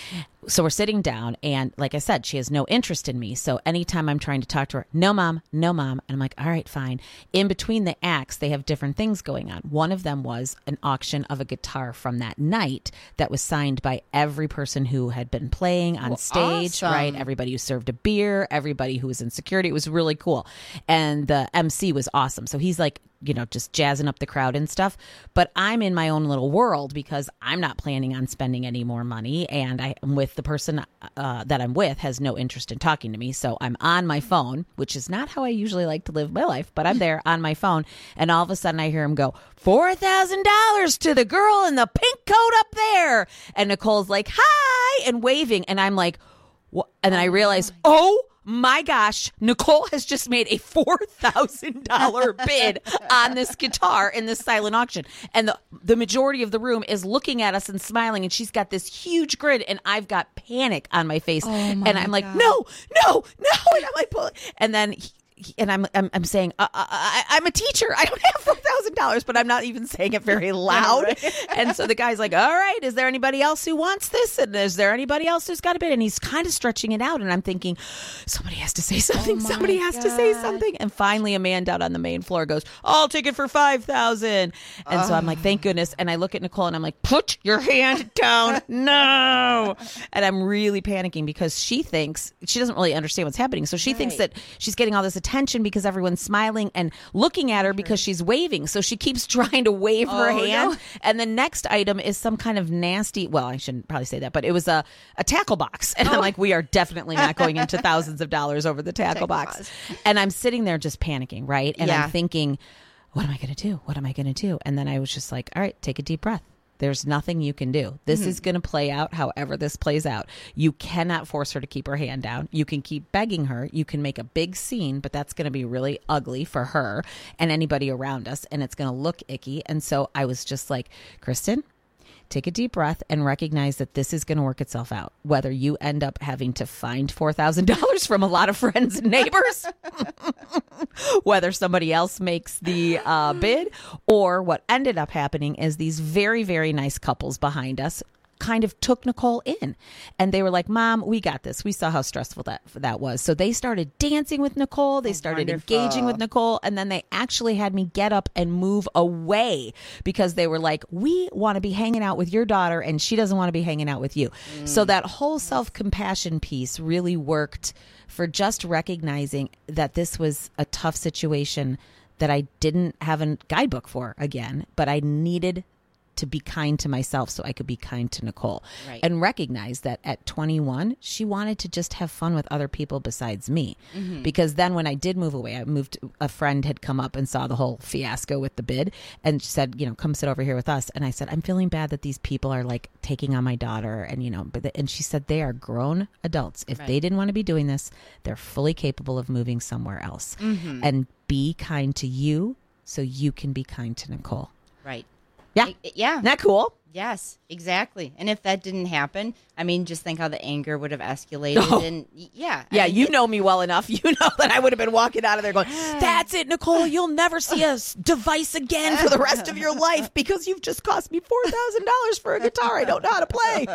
So we're sitting down, and like I said, she has no interest in me. So anytime I'm trying to talk to her, no, Mom, no, Mom. And I'm like, all right, fine. In between the acts, they have different things going on. One of them was an auction of a guitar from that night that was signed by every person who had been playing on
Well,
stage,
awesome.
right? Everybody who served a beer, everybody who was in security. It was really cool. And the M C was awesome. So he's like, you know, just jazzing up the crowd and stuff. But I'm in my own little world because I'm not planning on spending any more money. And I am with the person uh, that I'm with has no interest in talking to me. So I'm on my phone, which is not how I usually like to live my life, but I'm there on my phone. And all of a sudden I hear him go, four thousand dollars to the girl in the pink coat up there. And Nicole's like, hi, and waving. And I'm like, what? And then I realize, oh, my gosh, Nicole has just made a four thousand dollars bid on this guitar in this silent auction. And the, the majority of the room is looking at us and smiling. And she's got this huge grin. And I've got panic on my face.
Oh my
and I'm like,
God.
no, no, no. And I'm like, pulling. And then he, and I'm, I'm I'm saying uh, I, I'm a teacher. I don't have four thousand dollars, but I'm not even saying it very loud.
Yeah, right.
And so the guy's like, "All right, is there anybody else who wants this? And is there anybody else who's got a bid?" And he's kind of stretching it out, and I'm thinking, somebody has to say something.
Oh my
somebody has to say
God.
something. And finally, a man down on the main floor goes, "I'll take it for five thousand." And so I'm like, "Thank goodness." And I look at Nicole, and I'm like, "Put your hand down, no!" And I'm really panicking because she thinks she doesn't really understand what's happening. So she thinks
Right.
that she's getting all this attention because everyone's smiling and looking at her because she's waving. So she keeps trying to wave her
Oh,
hand.
no.
And the next item is some kind of nasty, well, I shouldn't probably say that, but it was a, a tackle box. And I'm like, we are definitely not going into thousands of dollars over the tackle,
Tackle
box.
box.
And I'm sitting there just panicking, right? And
Yeah.
I'm thinking, what am I going to do? What am I going to do? And then I was just like, all right, take a deep breath. There's nothing you can do. This
Mhm.
is going to play out however this plays out. You cannot force her to keep her hand down. You can keep begging her. You can make a big scene, but that's going to be really ugly for her and anybody around us, and it's going to look icky. And so I was just like, Kristen, take a deep breath and recognize that this is going to work itself out. Whether you end up having to find four thousand dollars from a lot of friends and neighbors, whether somebody else makes the uh, bid, or what ended up happening is these very, very nice couples behind us kind of took Nicole in, and they were like, Mom, we got this. We saw how stressful that that was. So they started dancing with Nicole. They started
wonderful.
engaging with Nicole. And then they actually had me get up and move away because they were like, we want to be hanging out with your daughter and she doesn't want to be hanging out with you.
Mm.
So that whole self-compassion piece really worked for just recognizing that this was a tough situation that I didn't have a guidebook for again, but I needed to be kind to myself so I could be kind to Nicole.
Right.
And recognize that at twenty-one, she wanted to just have fun with other people besides me.
Mhm.
Because then when I did move away, I moved, a friend had come up and saw the whole fiasco with the bid and said, you know, come sit over here with us. And I said, I'm feeling bad that these people are like taking on my daughter. And, you know, but the, and she said, they are grown adults. If
Right.
they didn't want to be doing this, they're fully capable of moving somewhere else.
Mhm.
And be kind to you so you can be kind to Nicole.
Right.
Yeah.
I- yeah.
Isn't that cool?
Yes, exactly. And if that didn't happen, I mean, just think how the anger would have escalated.
Oh.
And y- yeah. I
Yeah,
mean,
you know me well enough. You know that I would have been walking out of there going, that's it, Nicole. You'll never see a s- device again for the rest of your life because you've just cost me four thousand dollars for a guitar I don't know how to play.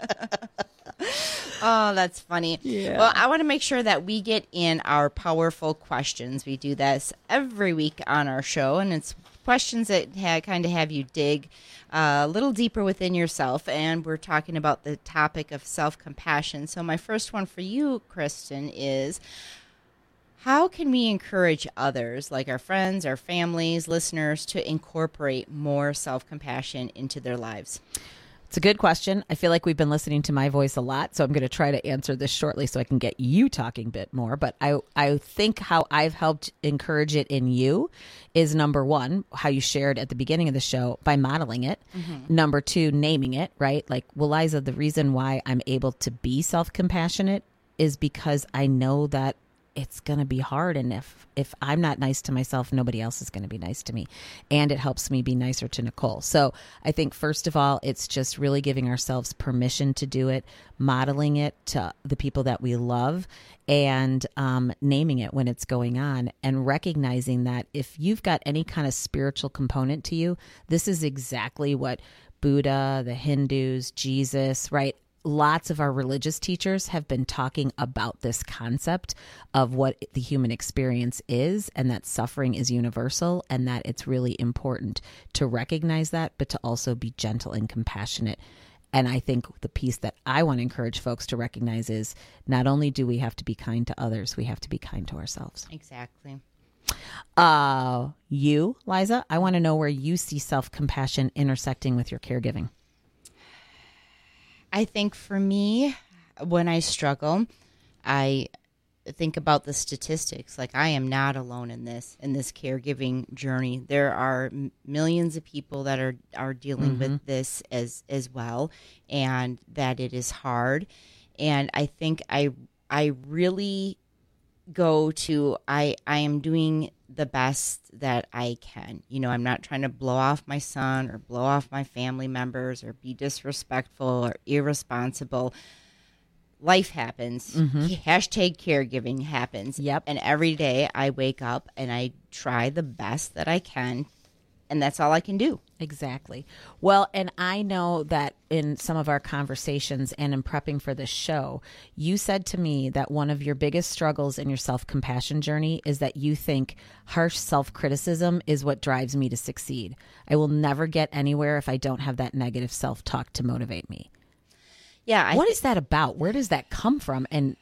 Oh, that's funny.
Yeah.
Well, I want to make sure that we get in our powerful questions. We do this every week on our show, and it's questions that ha- kind of have you dig uh, a little deeper within yourself. And we're talking about the topic of self-compassion. So my first one for you, Kristen, is how can we encourage others, like our friends, our families, listeners, to incorporate more self-compassion into their lives?
It's a good question. I feel like we've been listening to my voice a lot, so I'm going to try to answer this shortly so I can get you talking a bit more. But I, I think how I've helped encourage it in you is, number one, how you shared at the beginning of the show by modeling it. Mm-hmm. Number two, naming it, right? Like, well, Liza, the reason why I'm able to be self-compassionate is because I know that it's going to be hard. And if, if I'm not nice to myself, nobody else is going to be nice to me. And it helps me be nicer to Nicole. So I think, first of all, it's just really giving ourselves permission to do it, modeling it to the people that we love, and um, naming it when it's going on, and recognizing that if you've got any kind of spiritual component to you, this is exactly what Buddha, the Hindus, Jesus, right? Lots of our religious teachers have been talking about this concept of what the human experience is, and that suffering is universal, and that it's really important to recognize that, but to also be gentle and compassionate. And I think the piece that I want to encourage folks to recognize is not only do we have to be kind to others, we have to be kind to ourselves.
Exactly.
Uh, you, Liza, I want to know where you see self-compassion intersecting with your caregiving.
I think for me, when I struggle, I think about the statistics. Like, I am not alone in this, in this caregiving journey. There are m- millions of people that are, are dealing mm-hmm. with this as, as well, and that it is hard. And I think I, I really go to, I, I am doing the best that I can. You know, I'm not trying to blow off my son or blow off my family members or be disrespectful or irresponsible. Life happens. Mm-hmm. Hashtag caregiving happens.
Yep.
And every day I wake up and I try the best that I can. And that's all I can do.
Exactly. Well, and I know that in some of our conversations and in prepping for this show, you said to me that one of your biggest struggles in your self-compassion journey is that you think harsh self-criticism is what drives me to succeed. I will never get anywhere if I don't have that negative self-talk to motivate me.
Yeah. I
what
th-
is that about? Where does that come from? And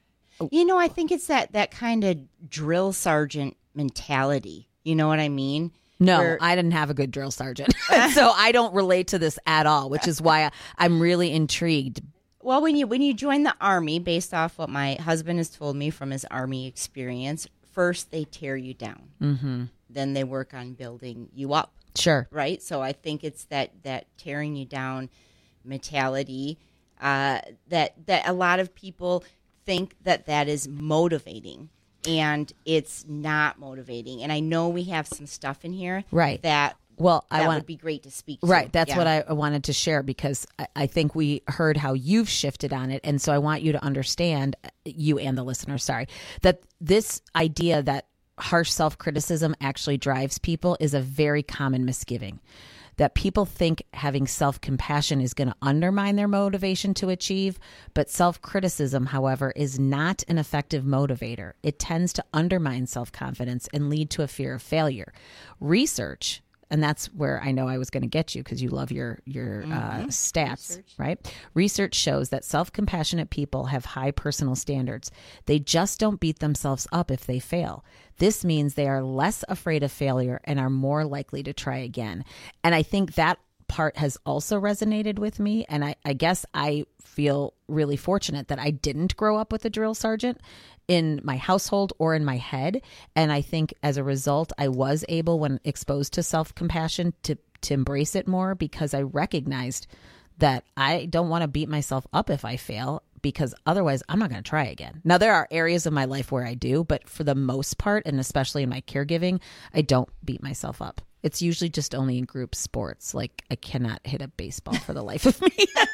you know, I think it's that, that kind of drill sergeant mentality. You know what I mean?
No,
Where,
I didn't have a good drill sergeant. So I don't relate to this at all, which is why I, I'm really intrigued.
Well, when you when you join the Army, based off what my husband has told me from his Army experience, first they tear you down.
Mm-hmm.
Then they work on building you up.
Sure.
Right? So I think it's that, that tearing you down mentality uh, that that a lot of people think that that is motivating. And it's not motivating. And I know we have some stuff in here
right.
that
well,
that
I want,
would be great to speak to.
Right. That's
yeah.
what I wanted to share, because I, I think we heard how you've shifted on it. And so I want you to understand, you and the listener, sorry, that this idea that harsh self-criticism actually drives people is a very common misgiving. That people think having self-compassion is going to undermine their motivation to achieve, but self-criticism, however, is not an effective motivator. It tends to undermine self-confidence and lead to a fear of failure. Research, and that's where I know I was going to get you because you love your your mm-hmm. uh, stats, Research. right? Research shows that self-compassionate people have high personal standards. They just don't beat themselves up if they fail. This means they are less afraid of failure and are more likely to try again. And I think that part has also resonated with me. And I, I guess I feel really fortunate that I didn't grow up with a drill sergeant in my household or in my head. And I think as a result, I was able, when exposed to self-compassion, to, to embrace it more, because I recognized that I don't want to beat myself up if I fail, because otherwise I'm not going to try again. Now, there are areas of my life where I do, but for the most part, and especially in my caregiving, I don't beat myself up. It's usually just only in group sports. Like, I cannot hit a baseball for the life of me.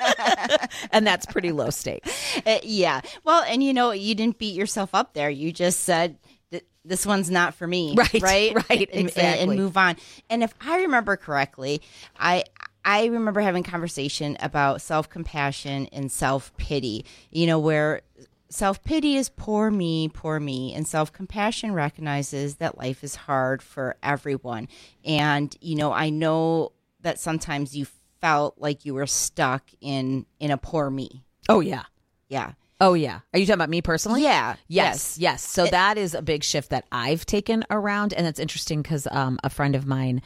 And that's pretty low stakes.
Uh, yeah. Well, and you know, you didn't beat yourself up there. You just said, this one's not for me.
Right.
Right.
Right.
And,
exactly.
And, and move on. And if I remember correctly, I... I remember having conversation about self-compassion and self-pity, you know, where self-pity is poor me, poor me, and self-compassion recognizes that life is hard for everyone. And, you know, I know that sometimes you felt like you were stuck in in a poor me.
Oh, yeah.
Yeah.
Oh, yeah. Are you talking about me personally?
Yeah.
Yes. Yes. yes. So
it,
that is a big shift that I've taken around. And it's interesting because um, a friend of mine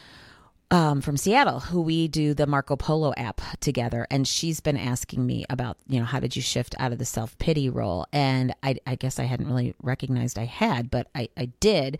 um, from Seattle, who we do the Marco Polo app together, and she's been asking me about, you know, how did you shift out of the self-pity role? And I, I guess I hadn't really recognized I had, but I, I did,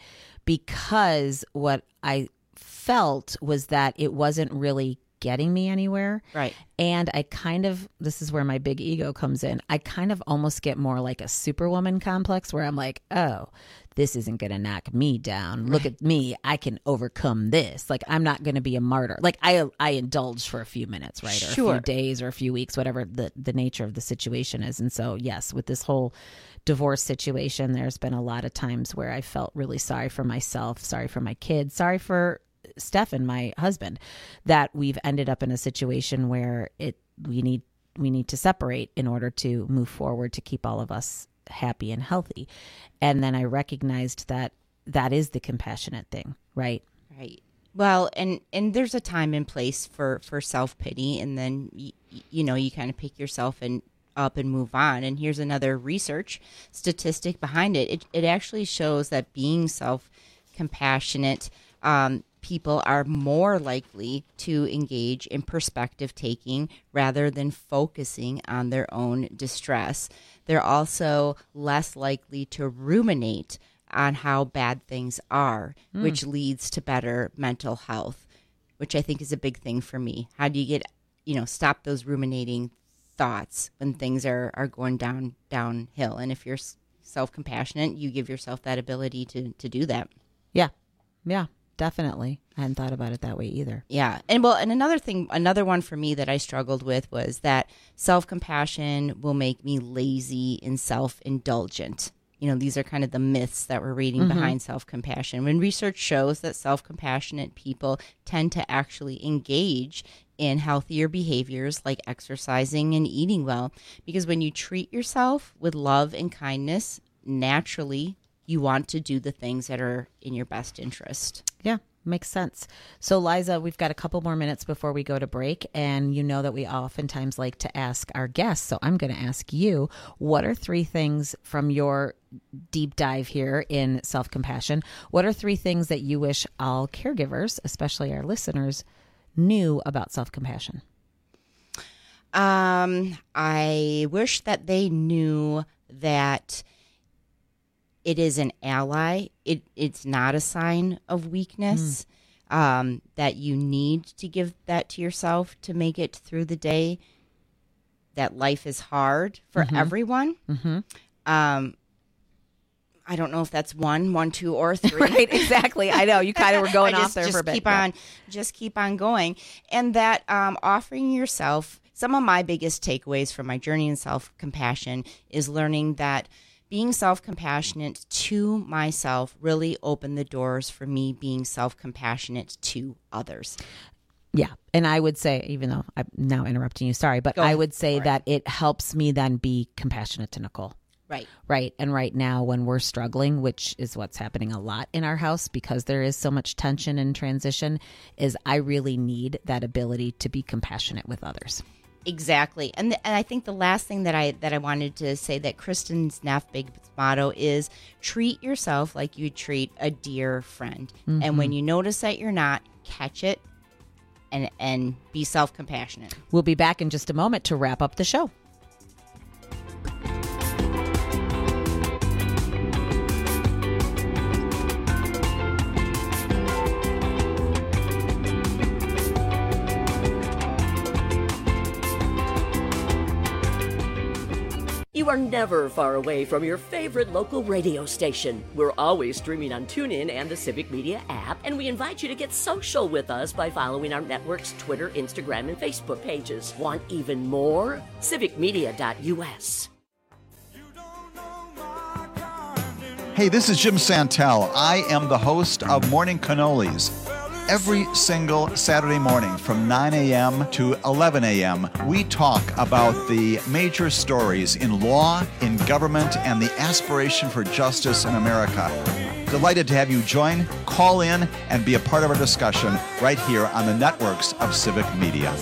because what I felt was that it wasn't really getting me anywhere.
Right.
And I kind of, this is where my big ego comes in. I kind of almost get more like a superwoman complex where I'm like, oh, this isn't going to knock me down. Look
Right.
at me. I can overcome this. Like, I'm not going to be a martyr. Like, I I indulge for a few minutes, right? Or
Sure.
a few days or a few weeks, whatever the, the nature of the situation is. And so, yes, with this whole divorce situation, there's been a lot of times where I felt really sorry for myself, sorry for my kids, sorry for Stefan, my husband, that we've ended up in a situation where it we need we need to separate in order to move forward to keep all of us happy and healthy. And then I recognized that that is the compassionate thing, right?
Right. Well, and and there's a time and place for for self-pity, and then you, you know, you kind of pick yourself and up and move on. And here's another research statistic behind it. It it actually shows that being self-compassionate, um people are more likely to engage in perspective taking rather than focusing on their own distress. They're also less likely to ruminate on how bad things are,
Mm.
which leads to better mental health, which I think is a big thing for me. How do you get, you know, stop those ruminating thoughts when things are, are going down downhill? And if you're self-compassionate, you give yourself that ability to, to do that.
Yeah. Yeah. Definitely. I hadn't thought about it that way either.
Yeah. And well, and another thing, another one for me that I struggled with was that self-compassion will make me lazy and self-indulgent. You know, these are kind of the myths that we're reading
Mhm.
behind self-compassion. When research shows that self-compassionate people tend to actually engage in healthier behaviors like exercising and eating well, because when you treat yourself with love and kindness, naturally you want to do the things that are in your best interest.
Yeah, makes sense. So, Liza, we've got a couple more minutes before we go to break. And you know that we oftentimes like to ask our guests. So I'm going to ask you, what are three things from your deep dive here in self-compassion? What are three things that you wish all caregivers, especially our listeners, knew about self-compassion?
Um, I wish that they knew that it is an ally. It it's not a sign of weakness. Mm. Um, that you need to give that to yourself to make it through the day. That life is hard for
Mm-hmm.
everyone.
Mm-hmm.
Um, I don't know if that's one, one, two, or three.
Right, exactly. I know you kind of were going
I
off
just,
there
just
for a bit.
Keep
yeah.
on, just keep on going, and that um, offering yourself. Some of my biggest takeaways from my journey in self-compassion is learning that being self-compassionate to myself really opened the doors for me being self-compassionate to others.
Yeah. And I would say, even though I'm now interrupting you, sorry, but
Go
I would say
for it.
that it helps me then be compassionate to Nicole.
Right.
Right. And right now when we're struggling, which is what's happening a lot in our house because there is so much tension and transition, is I really need that ability to be compassionate with others.
Exactly. And the, and I think the last thing that I that I wanted to say, that Kristen Sneffbig's motto is treat yourself like you treat a dear friend.
Mm-hmm.
And when you notice that you're not, catch it and and be self-compassionate.
We'll be back in just a moment to wrap up the show.
You are never far away from your favorite local radio station. We're always streaming on TuneIn and the Civic Media app, and we invite you to get social with us by following our network's Twitter, Instagram, and Facebook pages. Want even more? civic media dot U S.
Hey, this is Jim Santel. I am the host of Morning Cannolis. Every single Saturday morning from nine a.m. to eleven a.m., we talk about the major stories in law, in government, and the aspiration for justice in America. Delighted to have you join, call in, and be a part of our discussion right here on the networks of Civic Media.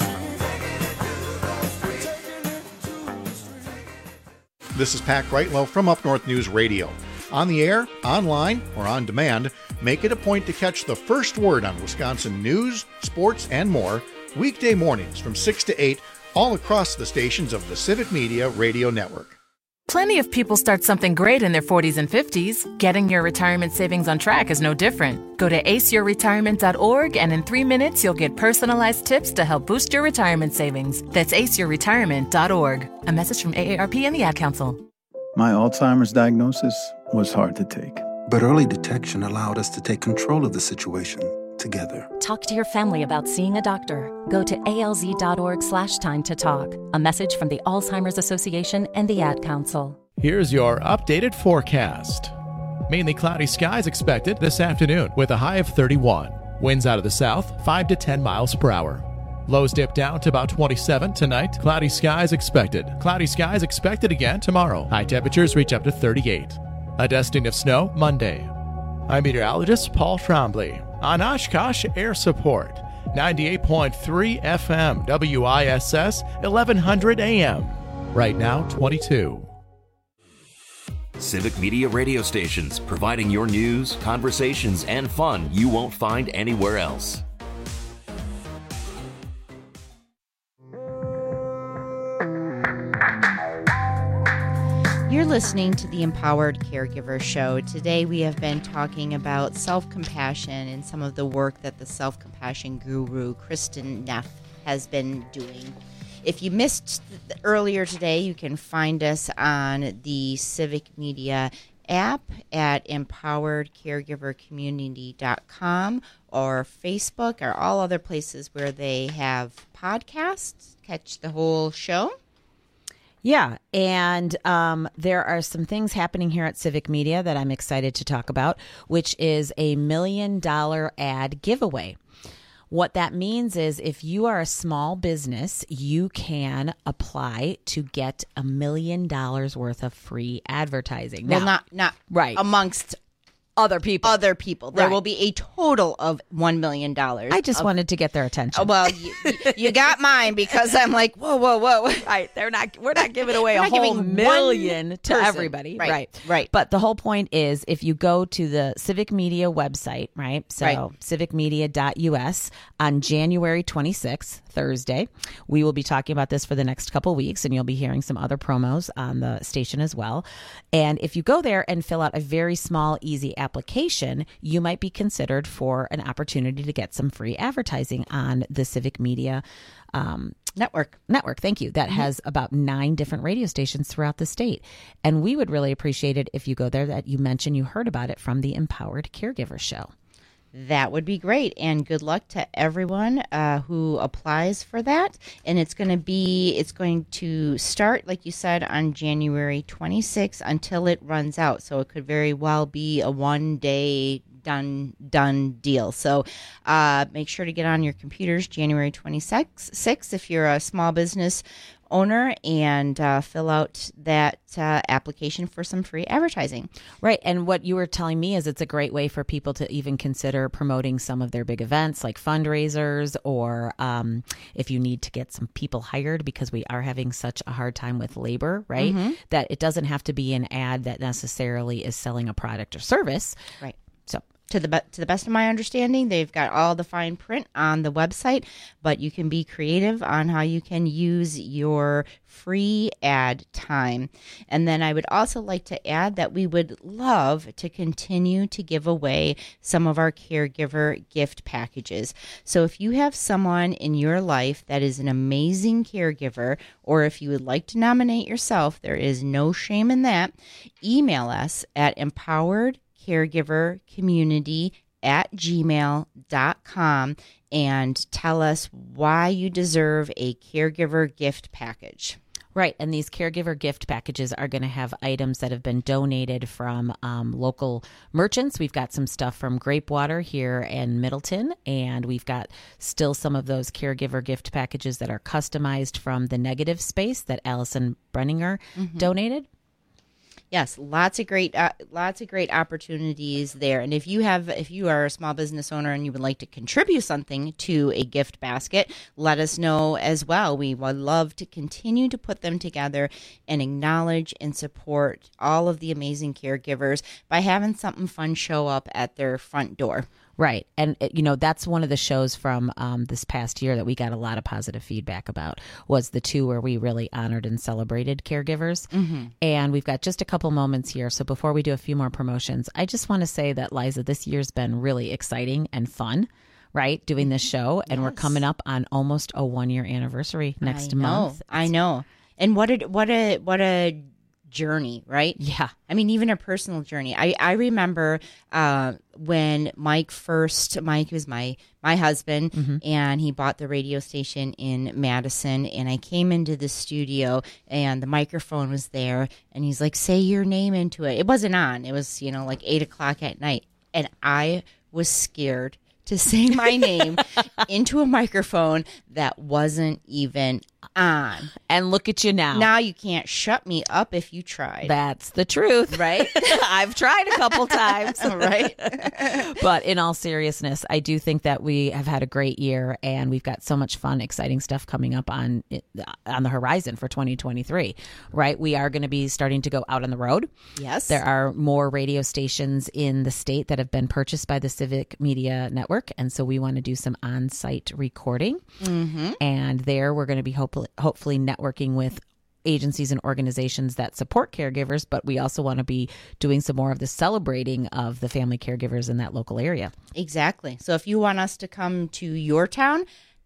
This is Pat Greitlow from Up North News Radio. On the air, online, or on demand, make it a point to catch the first word on Wisconsin news, sports, and more weekday mornings from six to eight all across the stations of the Civic Media Radio Network.
Plenty of people start something great in their forties and fifties. Getting your retirement savings on track is no different. Go to ace your retirement dot org and in three minutes you'll get personalized tips to help boost your retirement savings. That's ace your retirement dot org. A message from A A R P and the Ad Council.
My Alzheimer's diagnosis was hard to take.
But early detection allowed us to take control of the situation together.
Talk to your family about seeing a doctor. Go to A L Z dot org slash time to talk. A message from the Alzheimer's Association and the Ad Council.
Here's your updated forecast. Mainly cloudy skies expected this afternoon with a high of thirty-one. Winds out of the south, five to ten miles per hour. Lows dip down to about twenty-seven tonight. Cloudy skies expected. Cloudy skies expected again tomorrow. High temperatures reach up to thirty-eight. A dusting of snow Monday. I'm meteorologist Paul Trombley on Oshkosh Air Support. ninety-eight point three F M W I S S, eleven hundred A M. Right now, twenty-two.
Civic Media radio stations, providing your news, conversations, and fun you won't find anywhere else.
You're listening to the Empowered Caregiver Show. Today we have been talking about self-compassion and some of the work that the self-compassion guru, Kristen Neff, has been doing. If you missed earlier today, you can find us on the Civic Media app at empowered caregiver community dot com or Facebook or all other places where they have podcasts. Catch the whole show.
Yeah, and um, there are some things happening here at Civic Media that I'm excited to talk about, which is a million dollar ad giveaway. What that means is if you are a small business, you can apply to get a million dollars worth of free advertising.
Well,
Now-
not not
right
amongst
other people.
Other people. There
Right.
will be a total of one million dollars.
I just wanted to get their attention.
Oh, well, you, you got mine because I'm like, whoa, whoa, whoa.
Right. They're not, we're not giving away
We're
a
not
whole
giving
million
one
to
person.
everybody.
Right,
Right.
right.
But the whole point is if you go to the Civic Media website, right? So
Right.
civic media dot U S on January twenty-sixth, Thursday, we will be talking about this for the next couple weeks and you'll be hearing some other promos on the station as well. And if you go there and fill out a very small, easy application, you might be considered for an opportunity to get some free advertising on the Civic Media um,
network.
Network, thank you. That has about nine different radio stations throughout the state. And we would really appreciate it if you go there that you mention you heard about it from the Empowered Caregiver Show.
That would be great. And good luck to everyone uh, who applies for that. And it's going to be, it's going to start, like you said, on January twenty-sixth until it runs out. So it could very well be a one day done done deal. So uh, make sure to get on your computers January twenty-sixth if you're a small business owner and uh, fill out that uh, application for some free advertising.
Right. And what you were telling me is it's a great way for people to even consider promoting some of their big events like fundraisers or um, if you need to get some people hired because we are having such a hard time with labor, right?
Mhm.
That it doesn't have to be an ad that necessarily is selling a product or service.
Right.
So
To the be- to the best of my understanding, they've got all the fine print on the website, but you can be creative on how you can use your free ad time. And then I would also like to add that we would love to continue to give away some of our caregiver gift packages. So if you have someone in your life that is an amazing caregiver, or if you would like to nominate yourself, there is no shame in that. Email us at empowered caregiver community at gmail dot com and tell us why you deserve a caregiver gift package.
Right. And these caregiver gift packages are going to have items that have been donated from um, local merchants. We've got some stuff from Grapewater here in Middleton, and we've got still some of those caregiver gift packages that are customized from the Negative Space that Allison Brenninger
Mhm.
donated.
Yes, lots of great, uh, lots of great opportunities there. And if you have, if you are a small business owner and you would like to contribute something to a gift basket, let us know as well. We would love to continue to put them together and acknowledge and support all of the amazing caregivers by having something fun show up at their front door.
Right. And, uh, you know, that's one of the shows from um, this past year that we got a lot of positive feedback about was the two where we really honored and celebrated caregivers.
Mhm.
And we've got just a couple moments here. So before we do a few more promotions, I just want to say that, Liza, this year's been really exciting and fun, right, doing this show. And we're coming up on almost a one-year anniversary next
I know,
month.
I know. And what a, what a, what a journey, right?
Yeah.
I mean, even a personal journey. I, I remember uh, when Mike first, Mike was my, my husband,
Mm-hmm.
and he bought the radio station in Madison, and I came into the studio, and the microphone was there, and he's like, say your name into it. It wasn't on. It was, you know, like eight o'clock at night, and I was scared to say my name into a microphone that wasn't even on.
And look at you now.
Now you can't shut me up if you tried.
That's the truth.
Right?
I've tried a couple times.
Right?
But in all seriousness, I do think that we have had a great year, and we've got so much fun, exciting stuff coming up on on the horizon for twenty twenty-three, right? We are going to be starting to go out on the road.
Yes.
There are more radio stations in the state that have been purchased by the Civic Media Network, and so we want to do some on-site recording.
Mm-hmm.
And there we're going to be hopefully, hopefully networking with agencies and organizations that support caregivers, but we also want to be doing some more of the celebrating of the family caregivers in that local area.
Exactly. So if you want us to come to your town,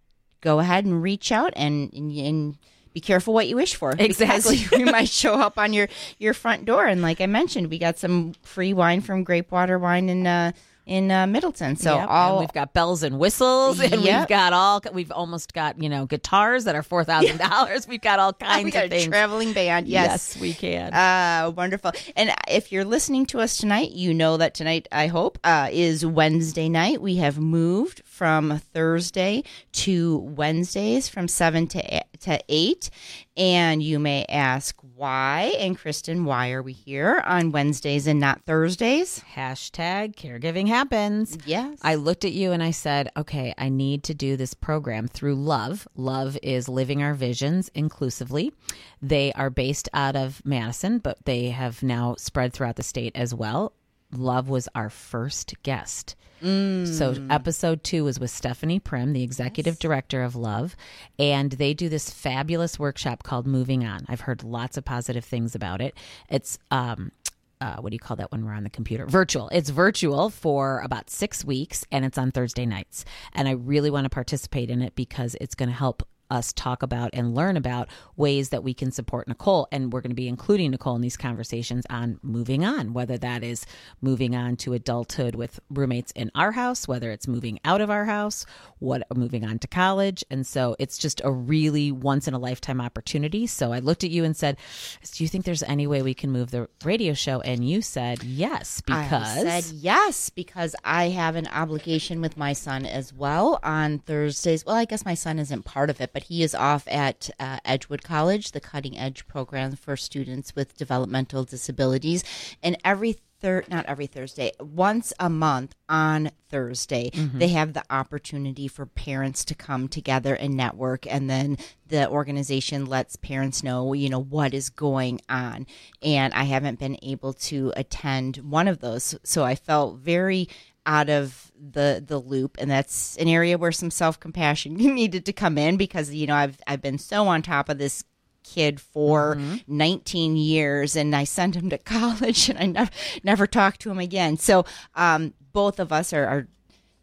go ahead and reach out and, and, and be careful what you wish for.
Exactly.
Because we might show up on your, your front door. And like I mentioned, we got some free wine from Grapewater Wine in uh, in uh, Middleton. So
Yep,
all
and we've got bells and whistles, and
Yep.
we've got all we've almost got, you know, guitars that are four thousand dollars. We've got all kinds
we got
of things.
a traveling band. Yes.
Yes, we can.
Uh, wonderful. And if you're listening to us tonight, you know that tonight, I hope, uh, is Wednesday night. We have moved from Thursday to Wednesdays from seven to to eight. And you may ask why. And Kristen, why are we here on Wednesdays and not Thursdays?
Hashtag caregiving happens.
Yes.
I looked at you and I said, okay, I need to do this program through Love. Love is Living Our Visions Inclusively. They are based out of Madison, but they have now spread throughout the state as well. Love was our first guest.
Mm.
So episode two was with Stephanie Prim, the executive director of Love, and they do this fabulous workshop called Moving On. I've heard lots of positive things about it. It's um, uh, what do you call that when we're on the computer? Virtual. It's virtual for about six weeks, and it's on Thursday nights. And I really want to participate in it because it's going to help us talk about and learn about ways that we can support Nicole. And we're going to be including Nicole in these conversations on moving on, whether that is moving on to adulthood with roommates in our house, whether it's moving out of our house, what moving on to college. And so it's just a really once in a lifetime opportunity. So I looked at you and said, do you think there's any way we can move the radio show? And you said yes, because
I said yes, because I have an obligation with my son as well on Thursdays. Well, I guess my son isn't part of it, but he is off at uh, Edgewood College, the Cutting Edge program for students with developmental disabilities. And every third, not every Thursday, once a month on Thursday,
Mhm.
they have the opportunity for parents to come together and network. And then the organization lets parents know, you know, what is going on. And I haven't been able to attend one of those. So I felt very out of the the loop, and that's an area where some self-compassion needed to come in, because you know I've I've been so on top of this kid for
Mm-hmm.
nineteen years, and I sent him to college, and I never never talked to him again. So um, both of us are, are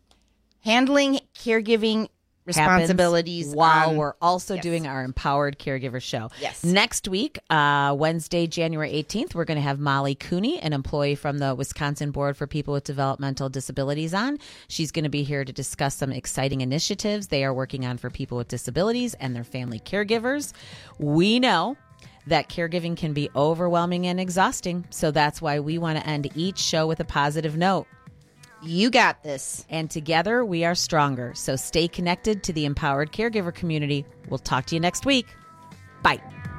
handling caregiving responsibilities
happens while
on-
we're also
Yes.
doing our Empowered Caregiver Show.
Yes.
Next week, uh, Wednesday, January eighteenth, we're going to have Molly Cooney, an employee from the Wisconsin Board for People with Developmental Disabilities, on. She's going to be here to discuss some exciting initiatives they are working on for people with disabilities and their family caregivers. We know that caregiving can be overwhelming and exhausting. So that's why we want to end each show with a positive note.
You got this.
And together we are stronger. So stay connected to the empowered caregiver community. We'll talk to you next week. Bye.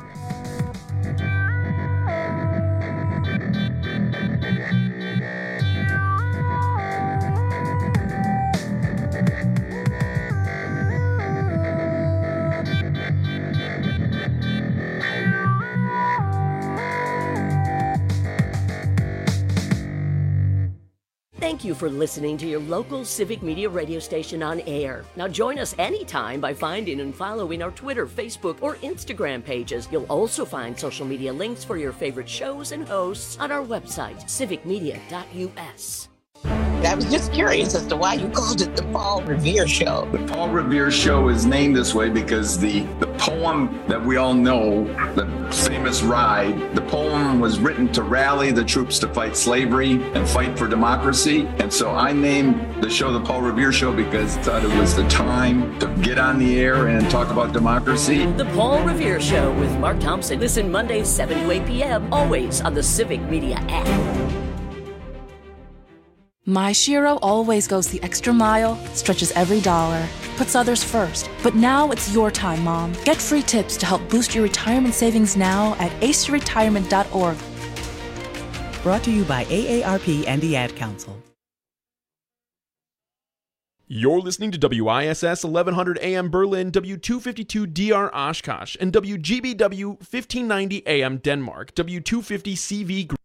Thank you for listening to your local Civic Media radio station on air. Now join us anytime by finding and following our Twitter, Facebook, or Instagram pages. You'll also find social media links for your favorite shows and hosts on our website, civic media dot U S.
I was just curious as to why you called it the Paul Revere Show.
The Paul Revere Show is named this way because the, the poem that we all know, the famous Ride, the poem was written to rally the troops to fight slavery and fight for democracy. And so I named the show the Paul Revere Show because I thought it was the time to get on the air and talk about democracy.
The Paul Revere Show with Mark Thompson. Listen Mondays, seven to eight p.m., always on the Civic Media app.
My Shiro always goes the extra mile, stretches every dollar, puts others first. But now it's your time, Mom. Get free tips to help boost your retirement savings now at ace your retirement dot org.
Brought to you by A A R P and the Ad Council.
You're listening to W I S S eleven hundred A M Berlin, W two fifty-two D R Oshkosh, and W G B W fifteen ninety A M Denmark, W two fifty C V